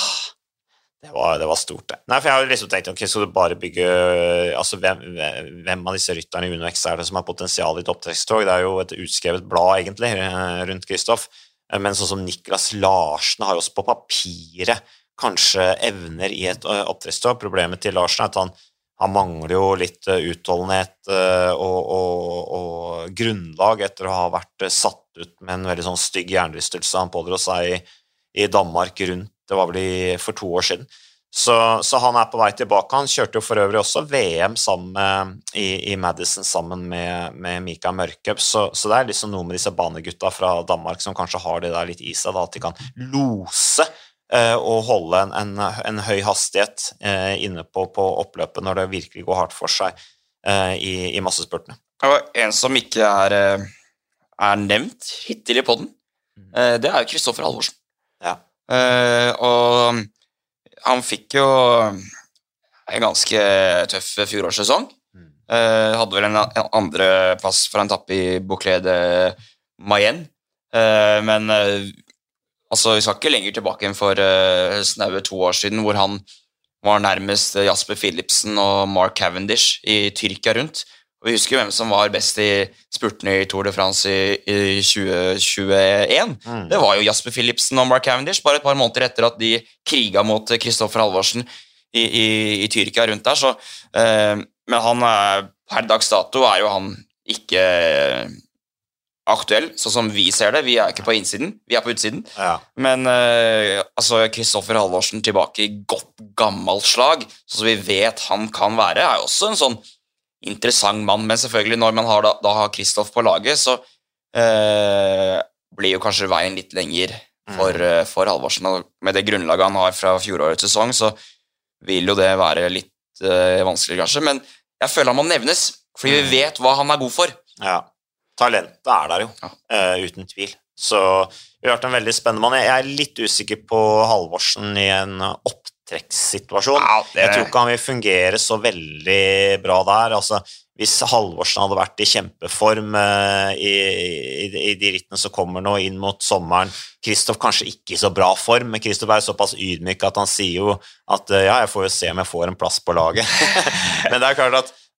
Det var, det var stort, det. Nei, for jeg har liksom tenkt, ok, skal du bare bygge... Altså, hvem, hvem av disse rytterne i UnoX er det som har potensial i topptrekstog? Det er jo et utskrevet blad, egentlig, rundt Kristoff. Men sånn som Niklas Larsen har også på papiret kanskje evner i et opptrekkstog. Problemet til Larsen er at han, han mangler jo litt utholdenhet og, og, og grunnlag etter å ha vært satt ut med en veldig sånn stygg jernrystelse han pådro seg i, i Danmark rundt, det var vel i, for to år siden. Så, så han er på vei tilbake. Han kjørte jo for øvrig også V M sammen med, i, i Madison sammen med, med Mika Mørkøp, så, så det er liksom noe med disse banegutta fra Danmark som kanskje har det der litt i seg, da, at de kan lose eh, og holde en, en, en høy hastighet eh, inne på, på oppløpet når det virkelig går hardt for seg eh, i, i massespurtene. Og en som ikke er, er nevnt hittil i podden, eh, det er jo Kristoffer Halvorsen. Ja. Eh, og han fikk jo en ganske tøff fjorårssesong. Mm. Uh, hadde vel en, en andre plass for en tapp i Bouclet de Mayenne. Uh, men uh, altså, vi skal ikke lenger tilbake enn for uh, snaue to år siden, hvor han var nærmest Jasper Philipsen og Mark Cavendish i Tyrkia rundt. Og vi husker hvem som var best i spurtene i Tour de France i, i tjue tjueen. Mm. Det var jo Jasper Philipsen og Mark Cavendish, bare et par måneder etter at de kriga mot Kristoffer Halvorsen i, i, i Tyrkia rundt der. Så, eh, men han er, per dags dato er jo han ikke aktuell, sånn som vi ser det. Vi er ikke på innsiden, vi er på utsiden. Ja. Men eh, altså, Kristoffer Halvorsen tilbake i godt gammelt slag, sånn som vi vet han kan være, er jo også en sånn interessant mann, men selvfølgelig når man har da, da har Kristoff på laget, så eh, blir jo kanskje veien litt lenger for, mm. uh, for Halvorsen, og med det grunnlaget han har fra fjorårets sesong, så vil jo det være litt uh, vanskelig kanskje, men jeg føler han må nevnes, fordi mm. vi vet hva han er god for. Ja, talentet er der jo, ja. uh, uten tvil. Så vi har vært en veldig spennende mann. Jeg er litt usikker på Halvorsen i en opp trekksituasjon. Ja, det... Jeg tror ikke han vil fungere så veldig bra der. Altså, hvis Halvorsen hadde vært i kjempeform uh, i, i, i de rittene som kommer nå inn mot sommeren, Kristoff kanskje ikke i så bra form, men Kristoff er såpass ydmyk at han sier jo at uh, ja, jeg får jo se om jeg får en plass på laget. Men det er klart at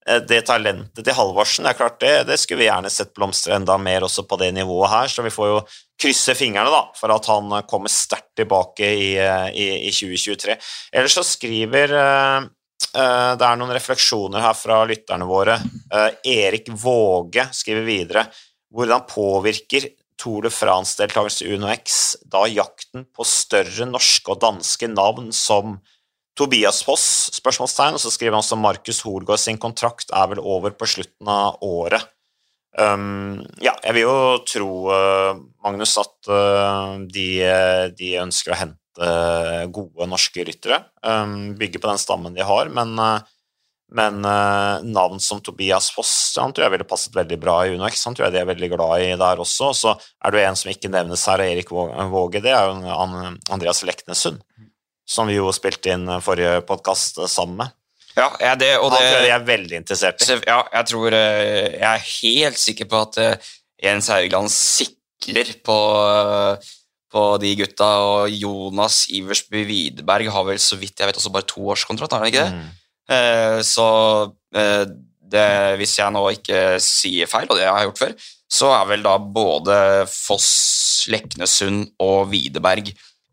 det talentet til Halvorsen, det er klart det, det skulle vi gjerne sett blomstre enda mer også på det nivået her, så vi får jo krysse fingrene da, for at han kommer sterkt tilbake i, i, i tjue tjuetre. Ellers så skriver, uh, uh, det er noen refleksjoner her fra lytterne våre. Uh, Erik Våge skriver videre, hvordan påvirker Tour de France-deltakelse i Uno X da jakten på større norske og danske navn som Tobias Foss, spørsmålstegn, og så skriver han også Markus Holgaard sin kontrakt er vel over på slutten av året. Um, ja, jeg vil jo tro, uh, Magnus, at uh, de, de ønsker å hente gode norske ryttere, um, bygge på den stammen de har, men, uh, men uh, navn som Tobias Foss, han tror jeg ville passet veldig bra i Uno X, han tror jeg de er veldig glad i der også, så er det en som ikke nevnes her, Erik Våge, det er jo Andreas Leknesund, som vi jo spilte inn forrige podcast sammen med. Ja, ja det, og det... Han tror jeg er veldig interessert i. Ja, jeg tror, jeg er helt sikker på at Jens Haugland sikler på, på de gutta, og Jonas Iversby Widerberg har vel så vidt jeg vet også bare to års kontrakt, har han ikke det? Mm. Så det, hvis jeg nå ikke sier feil, og det har jeg gjort før, så er vel da både Foss, Leknesund og Widerberg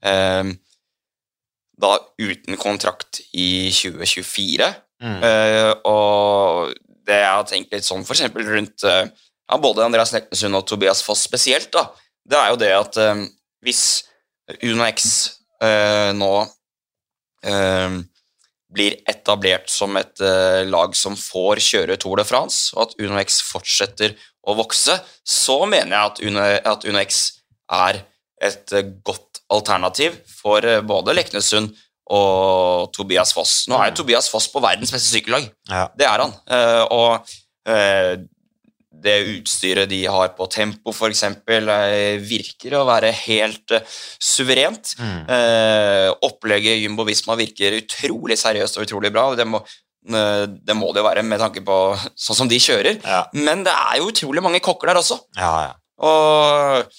da uten kontrakt i tjue tjuefire, mm. uh, og det jeg har tenkt litt sånn, for eksempel rundt uh, ja, både Andreas Leknesund og Tobias Foss spesielt, da, det er jo det at um, hvis Uno X uh, nå uh, blir etablert som et uh, lag som får kjøre Tour de France, og at Uno X fortsetter å vokse, så mener jeg at Uno, at Uno X er et uh, godt alternativ for både Leknesund og Tobias Foss. Nå er jo Tobias Foss på verdens beste sykkellag. Ja. Det er han. Og det utstyret de har på Tempo, for eksempel, virker å være helt suverent. Mm. Opplegget Jumbo Visma virker utrolig seriøst og utrolig bra. Det må, det må det jo være med tanke på sånn som de kjører. Ja. Men det er jo utrolig mange kokker der også. Ja, ja. Og...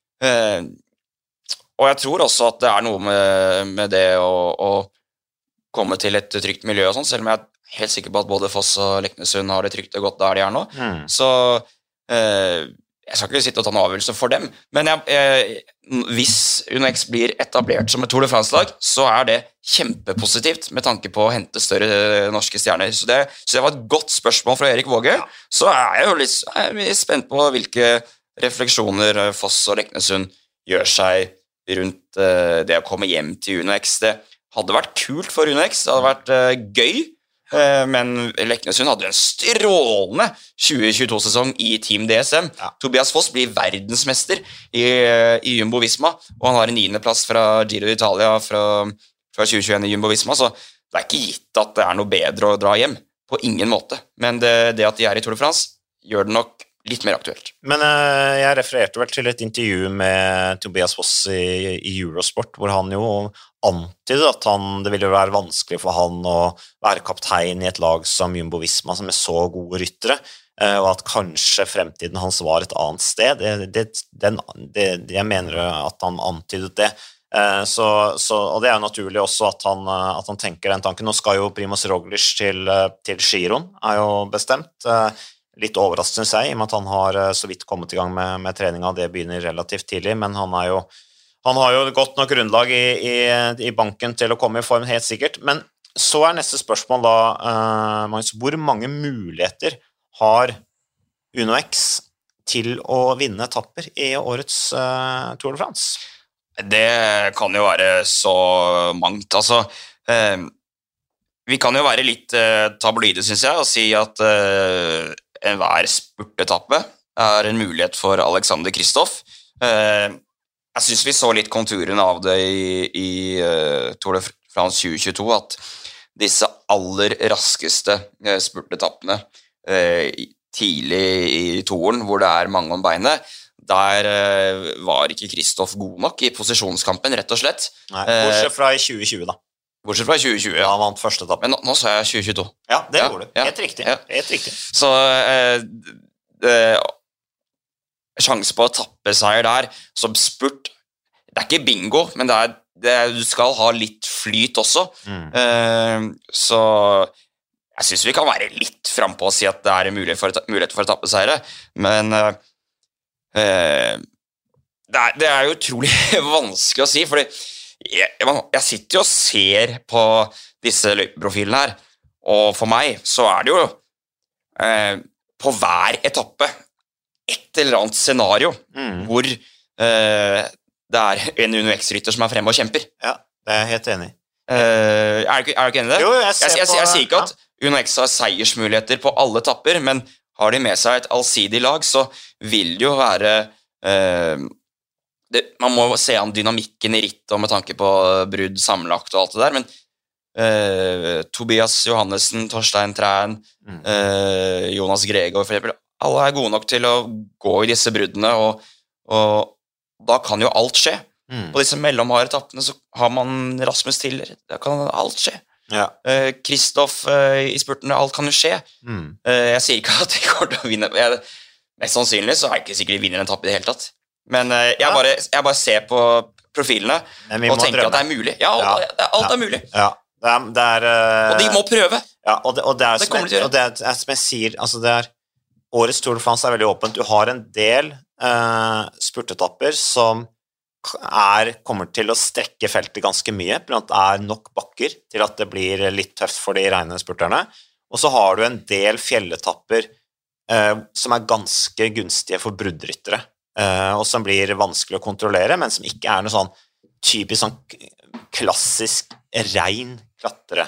Og jeg tror også at det er noe med, med det å, å komme til et trygt miljø og sånn, selv om jeg er helt sikker på at både Foss og Leknesund har det trygt og godt der de er nå. Mm. Så eh, jeg skal ikke sitte og ta noen avgjørelse for dem, men jeg, eh, hvis Uno X blir etablert som et Tour de France-lag, så er det kjempepositivt med tanke på å hente større norske stjerner. Så det, så det var et godt spørsmål fra Erik Våge. Ja. Så er jeg jo litt, er jeg spent på hvilke refleksjoner Foss og Leknesund gjør seg rundt uh, det å komme hjem til Uno X. Det hadde vært kult for Uno X, det hadde vært uh, gøy, uh, men Leknesund hadde en strålende tjue tjueto-sesong i Team D S M. Ja. Tobias Foss blir verdensmester i, uh, i Jumbo Visma, og han har en niende plass fra Giro d'Italia fra, fra tjue tjueen i Jumbo Visma, så det er ikke gitt at det er noe bedre å dra hjem, på ingen måte. Men det, det at de er i Tour de France, gjør det nok litt mer aktuelt. Men uh, jeg refererte vel til et intervju med Tobias Foss i, i Eurosport, hvor han jo antydet at han, det ville være vanskelig for han å være kaptein i et lag som Jumbo Visma, som er så gode ryttere, uh, og at kanskje fremtiden hans var et annet sted. Det, det, den, det, jeg mener at han antydet det. Uh, så, så, og det er jo naturlig også at han, uh, at han tenker den tanken. Nå skal jo Primož Roglič til, uh, til Giron, er jo bestemt. Uh, Litt overrasket, synes jeg, i og med at han har så vidt kommet i gang med, med treninga, det begynner relativt tidlig, men han, er jo, han har jo godt nok grunnlag i, i, i banken til å komme i form, helt sikkert. Men så er neste spørsmål da, uh, Magnus, hvor mange muligheter har Uno X til å vinne etapper i årets uh, Tour de France? Det kan jo være så mangt, altså... Uh, vi kan jo være litt uh, tabloide, synes jeg, og si at... Uh, enhver spurtetappe er en mulighet for Alexander Kristoff. Jeg synes vi så litt konturen av det i, i Tour de France tjue tjueto, at disse aller raskeste spurtetappene tidlig i touren, hvor det er mange om beinet, der var ikke Kristoff god nok i posisjonskampen, rett og slett. Nei, bortsett fra i tjue tjue da. Bortsett fra tjue tjue, ja. Han vant første etappen. Men nå, nå sa jeg tjue tjueto. Ja, det ja, gjorde du. Ja, helt riktig. Ja. Helt riktig. Så eh, eh, sjanse på å tappe seier der, som spurt, det er ikke bingo, men det er, det er, du skal ha litt flyt også. Mm. Eh, så jeg synes vi kan være litt frem på å si at det er en mulighet for, mulighet for å tappe seire, men uh, uh, det, er, det er jo utrolig vanskelig å si, fordi jeg, jeg sitter jo og ser på disse løypeprofilene her, og for meg så er det jo uh, på hver etappe et eller annet scenario mm. hvor uh, det er en Uno X-rytter som er fremme og kjemper. Ja, det er jeg helt enig i. Uh, er, du, er du ikke enig i det? Jo, jeg ser jeg, jeg, på jeg, jeg sier ikke at ja. Uno X har seiersmuligheter på alle etapper, men har de med seg et allsidig lag, så vil det jo være uh, det, man må se an dynamikken i ritt og med tanke på brudd, sammenlagt og alt det der, men uh, Tobias Johannessen, Torstein Træn, mm. uh, Jonas Gregor for eksempel, alle er gode nok til å gå i disse bruddene, og, og da kan jo alt skje. Mm. På disse mellomharde etappene så har man Rasmus Tiller, da kan alt skje. Ja. Kristoff uh, uh, i spurtene, alt kan jo skje. Mm. Uh, jeg sier ikke at de går til å vinne, jeg, mest sannsynlig så er det ikke sikkert de vinner en etappe i det hele tatt. Men uh, jeg, ja. bare, jeg bare ser på profilene og tenker drømme. At det er mulig. Ja, alt, ja. Det, alt ja. er mulig. Ja. Det er, det er, uh... og de må prøve. Ja, og det, og det, er, det som jeg, og det er, er som jeg sier, altså det er årets Tour de France er veldig åpent. Du har en del uh, spurtetapper som er, kommer til å strekke feltet ganske mye, blant det er nok bakker til at det blir litt tøft for de rene spurterne. Og så har du en del fjelletapper uh, som er ganske gunstige for bruddryttere, uh, og som blir vanskelig å kontrollere, men som ikke er noe sånn typisk sånn klassisk rein klatre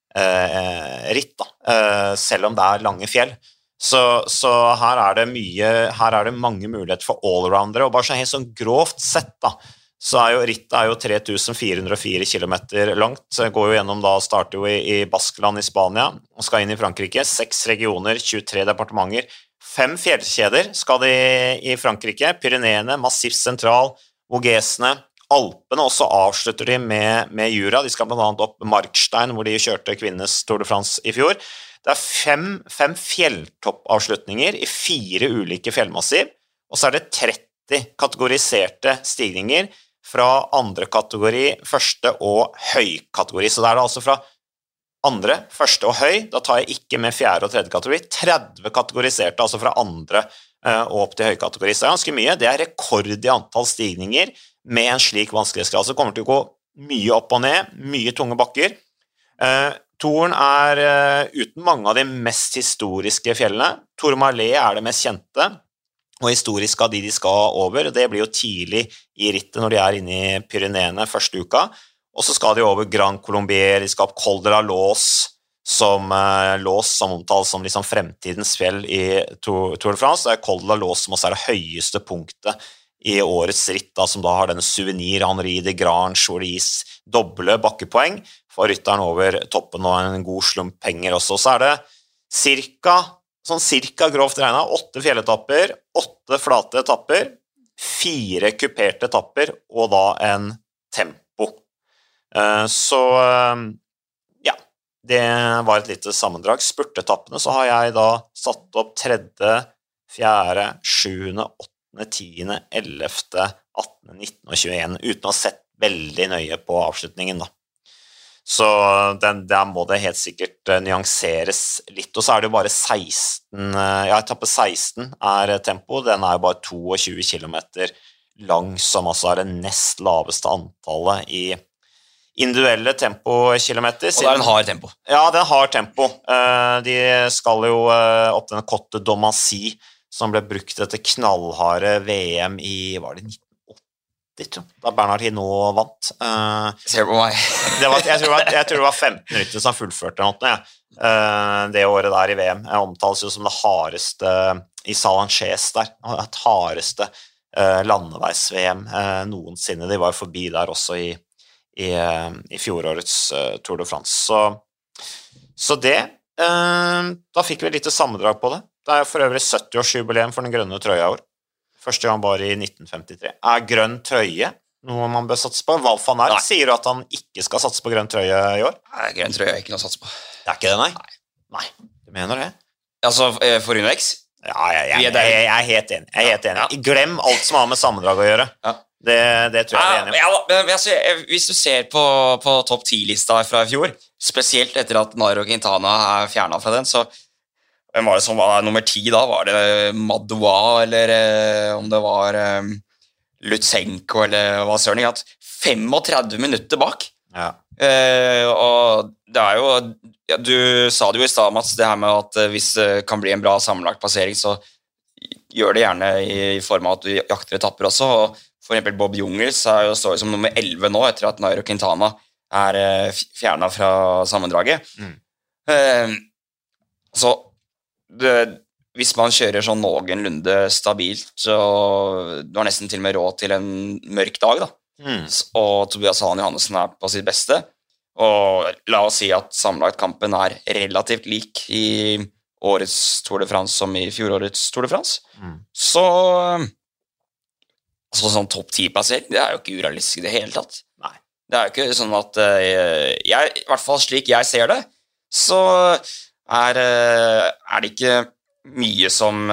uh, ritt, da. Uh, selv om det er lange fjell. Så, så her er det mye, her er det mange muligheter for allroundere, og bare så helt sånn grovt sett da, så er jo rittet er jo tre tusen fire hundre og fire kilometer langt, så går jo gjennom da, starter jo i, i Baskeland i Spania, og skal inn i Frankrike, seks regioner, tjuetre departementer, fem fjellkjeder skal de i Frankrike, Pyreneene, Massif Central, Vogesene, Alpene, og så avslutter de med, med Jura, de skal blant annet opp Markstein, hvor de kjørte kvinnes Tour de France i fjor. Det er fem, fem fjelltoppavslutninger i fire ulike fjellmassiv, og så er det tretti kategoriserte stigninger fra andre kategori, første og høy kategori. Så det er det altså fra andre, første og høy, da tar jeg ikke med fjerde og tredje kategori, tretti kategoriserte, altså fra andre og opp til høy kategori. Så det er ganske mye, det er rekord i antall stigninger med en slik vanskelighetsgrad. Så det kommer til å gå mye opp og ned, mye tunge bakker. Touren er uh, uten mange av de mest historiske fjellene. Tourmalet er det mest kjente, og historisk av de de skal over. Det blir jo tidlig i rittet når de er inne i Pyreneene første uka. Og så skal de over Grand Colombier, de skal opp Col de la Lås, som, uh, Lås, som omtales som liksom fremtidens fjell i Tour, Tour de France. Det er Col de la Lås som også er det høyeste punktet i årets ritt, da, som da har denne souvenir Henri de Grange, hvor det gis doble bakkepoeng for rytteren over toppen og en god slump penger også. Så er det cirka, sånn cirka grovt regnet, åtte fjelletapper, åtte flate etapper, fire kuperte etapper, og da en tempo. Så ja, det var et lite sammendrag. Spurtetappene så har jeg da satt opp tredje, fjerde, sjuende, åttende, tiende, ellevte, attende, nittende og tjueen, uten å ha sett veldig nøye på avslutningen da. Så den, der må det helt sikkert uh, nyanseres litt, og så er det jo bare seksten, uh, ja, etappe seksten er tempo, den er jo bare tjueto kilometer lang, som altså er det nest laveste antallet i individuelle tempokilometer. Og det er en hard tempo. Ja, det er en hard tempo. Uh, de skal jo uh, opp denne Côte d'Omancy, som ble brukt etter knallharde V M i, var det nitten åtti, da Bernard Hinault vant. Uh, Ser på meg. det var, jeg, tror det var, jeg tror det var femten rytter som fullførte noe, ja. uh, det året der i V M. Jeg omtales jo som det hardeste i Salangés der, det hardeste uh, landeveis-V M uh, noensinne. De var forbi der også i, i, uh, i fjorårets uh, Tour de France. Så, så det, uh, da fikk vi litt sammendrag på det. Det er for øvrig sytti-årsjubileum for den grønne trøya i år. Første gang bare i nitten femtitre. Er grønn trøye noe man bør satse på? Valf van Aert sier du at han ikke skal satse på grønn trøye i år? Nei, grønn trøye er ikke noe å satse på. Det er ikke det, nei? Nei. Du mener det? Altså, for Uno X? Ja, jeg, jeg, jeg, jeg er helt enig. Jeg er helt enig. Ja. Glem alt som har med sammendrag å gjøre. Ja. Det, det tror jeg vi er enige om. Ja, ja, men altså, hvis du ser på, på topp ti-lista fra i fjor, spesielt etter at Nairo Quintana er fjernet fra den, så hvem var det som var nummer ti da? Var det Madouas, eller eh, om det var eh, Lutsenko, eller hva søren, at femogtredve minutter bak. Ja. Eh, og det er jo, ja, du sa det jo i sted, Mats, det her med at eh, hvis det kan bli en bra sammenlagt passering, så gjør det gjerne i, i form av at du jakter etapper også, og for eksempel Bob Jungels er jo står som nummer elleve nå, etter at Nairo Quintana er eh, fjernet fra sammendraget. Mm. Eh, så Det, hvis man kjører sånn noenlunde stabilt, så du har nesten til og med råd til en mørk dag, da. Mm. Og Tobias Hahn Johannessen er på sitt beste, og la oss si at sammenlagtkampen er relativt lik i årets Tour de France som i fjorårets Tour de France, mm. så altså, sånn topp ti-plassering, det er jo ikke urealistisk i det hele tatt. Nei. Det er jo ikke sånn at jeg, i hvert fall slik jeg ser det, så Er, er det ikke mye som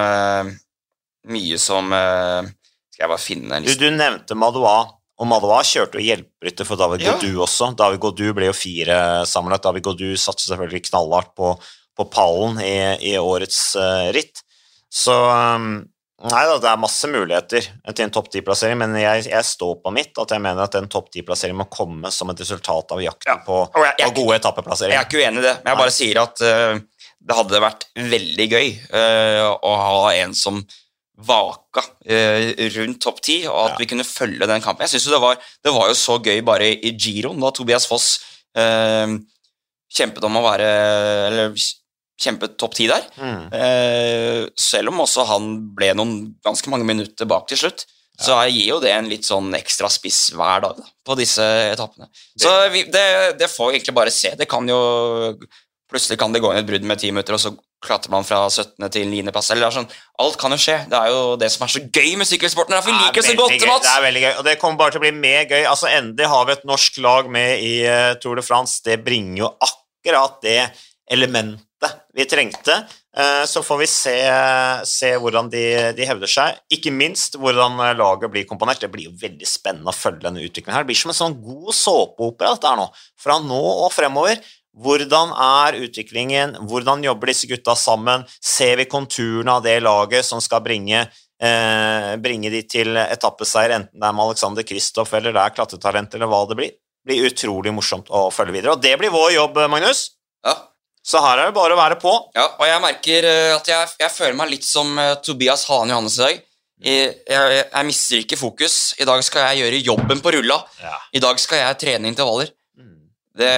mye som skal jeg bare finne en liste? Du, du nevnte Madouas, og Madouas kjørte jo hjelperytter for David ja. Gaudu også. David Gaudu ble jo fire sammenlagt. David Gaudu satte selvfølgelig knallhardt på, på pallen i, i årets uh, ritt. Så um, nei da, det er masse muligheter til en topp ti-plassering, men jeg, jeg står på mitt at jeg mener at en topp ti-plassering må komme som et resultat av jakten ja. på, jeg, jeg, på gode etappeplasseringer. Jeg er ikke uenig i det, men jeg bare sier at uh, det hadde vært veldig gøy uh, å ha en som vaka uh, rundt topp ti, og at ja. vi kunne følge den kampen. Jeg synes jo det var, det var jo så gøy bare i Giroen, da Tobias Foss uh, kjempet om å være, eller kjempet topp ti der, mm. uh, selv om også han ble noen ganske mange minutter bak til slutt, ja. så gir jo det en litt sånn ekstra spiss hver dag da, på disse etappene. Det. Så vi, det, det får vi egentlig bare se. Det kan jo, plutselig kan det gå inn et brudd med ti minutter, og så klatrer man fra syttende til niende plass, eller sånn. Alt kan jo skje. Det er jo det som er så gøy med sykkelsporten, derfor vi liker det så godt, gøy. Mats. Det er veldig gøy, og det kommer bare til å bli mer gøy. Altså, endelig har vi et norsk lag med i uh, Tour de France. Det bringer jo akkurat det elementet vi trengte, så får vi se, se hvordan de, de hevder seg, ikke minst hvordan laget blir komponert. Det blir jo veldig spennende å følge denne utviklingen her. Det blir som en sånn god såpeopera dette her nå, fra nå og fremover. Hvordan er utviklingen, hvordan jobber disse gutta sammen, ser vi konturene av det laget som skal bringe, eh, bringe de til etappeseier, enten det er med Alexander Kristoff eller det er klatretalent eller hva det blir. Det blir utrolig morsomt å følge videre, og det blir vår jobb, Magnus. Ja. Så her er det bare å være på. Ja, og jeg merker at jeg, jeg føler meg litt som uh, Tobias Hahn Johannessen i dag. Jeg, jeg, jeg mister ikke fokus. I dag skal jeg gjøre jobben på rulla. Ja. I dag skal jeg trene intervaller. Mm. Det,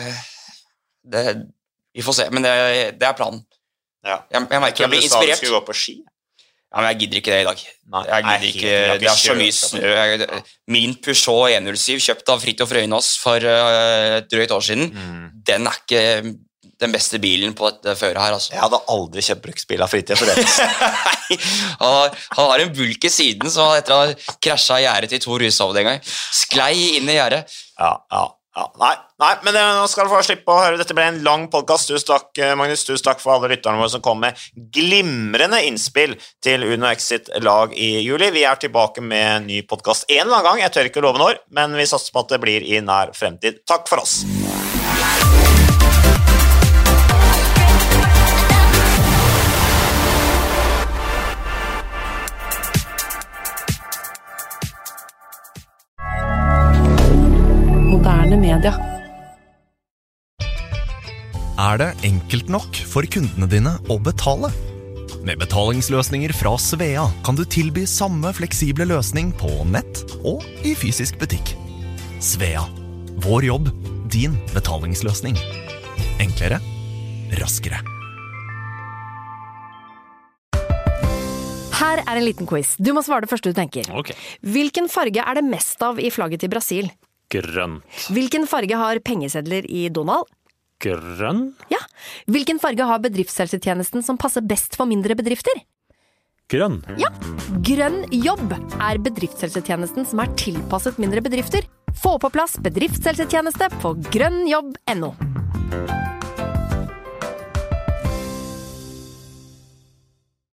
det vi får se, men det, det er planen. Ja. Jeg, jeg merker jeg blir inspirert. Du sa du skulle gå på ski. Ja, men jeg gidder ikke det i dag. Nei, jeg gidder ikke, jeg det er så mye snø. Jeg, min Peugeot en null syv, kjøpt av Fridtjof Røynås for uh, et drøyt år siden, mm. den er ikke den beste bilen på dette føret her, altså. Jeg hadde aldri kjøpt bruksbil av Fridtjof for det. han, har, han har en bulk i siden, så etter å ha krasjet i gjerdet til Tor Hushovd en gang, sklei inn i gjerdet. Ja, ja, ja. Nei, nei, men det, nå skal du få slippe å høre. Dette ble en lang podcast. Tusen takk, Magnus. Tusen takk for alle lytterne våre som kom med glimrende innspill til Uno X sitt lag i juli. Vi er tilbake med en ny podcast en eller annen gang. Jeg tør ikke love når, men vi satser på at det blir i nær fremtid. Takk for oss. Moderne media. Er det enkelt nok for kundene dine å betale? Med betalingsløsninger fra Svea kan du tilby samme fleksible løsning på nett og i fysisk butikk. Svea. Vår jobb, din betalingsløsning. Enklere, raskere. Her er en liten quiz. Du må svare det første du tenker. Okay. Hvilken farge er det mest av i flagget til Brasil? Grønn. Hvilken farge har pengesedler i Donald? Grønn? Ja. Hvilken farge har bedriftshelsetjenesten som passer best for mindre bedrifter? Grønn. Ja. Grønn jobb er bedriftshelsetjenesten som er tilpasset mindre bedrifter. Få på plass bedriftshelsetjeneste på grønn jobb punktum no.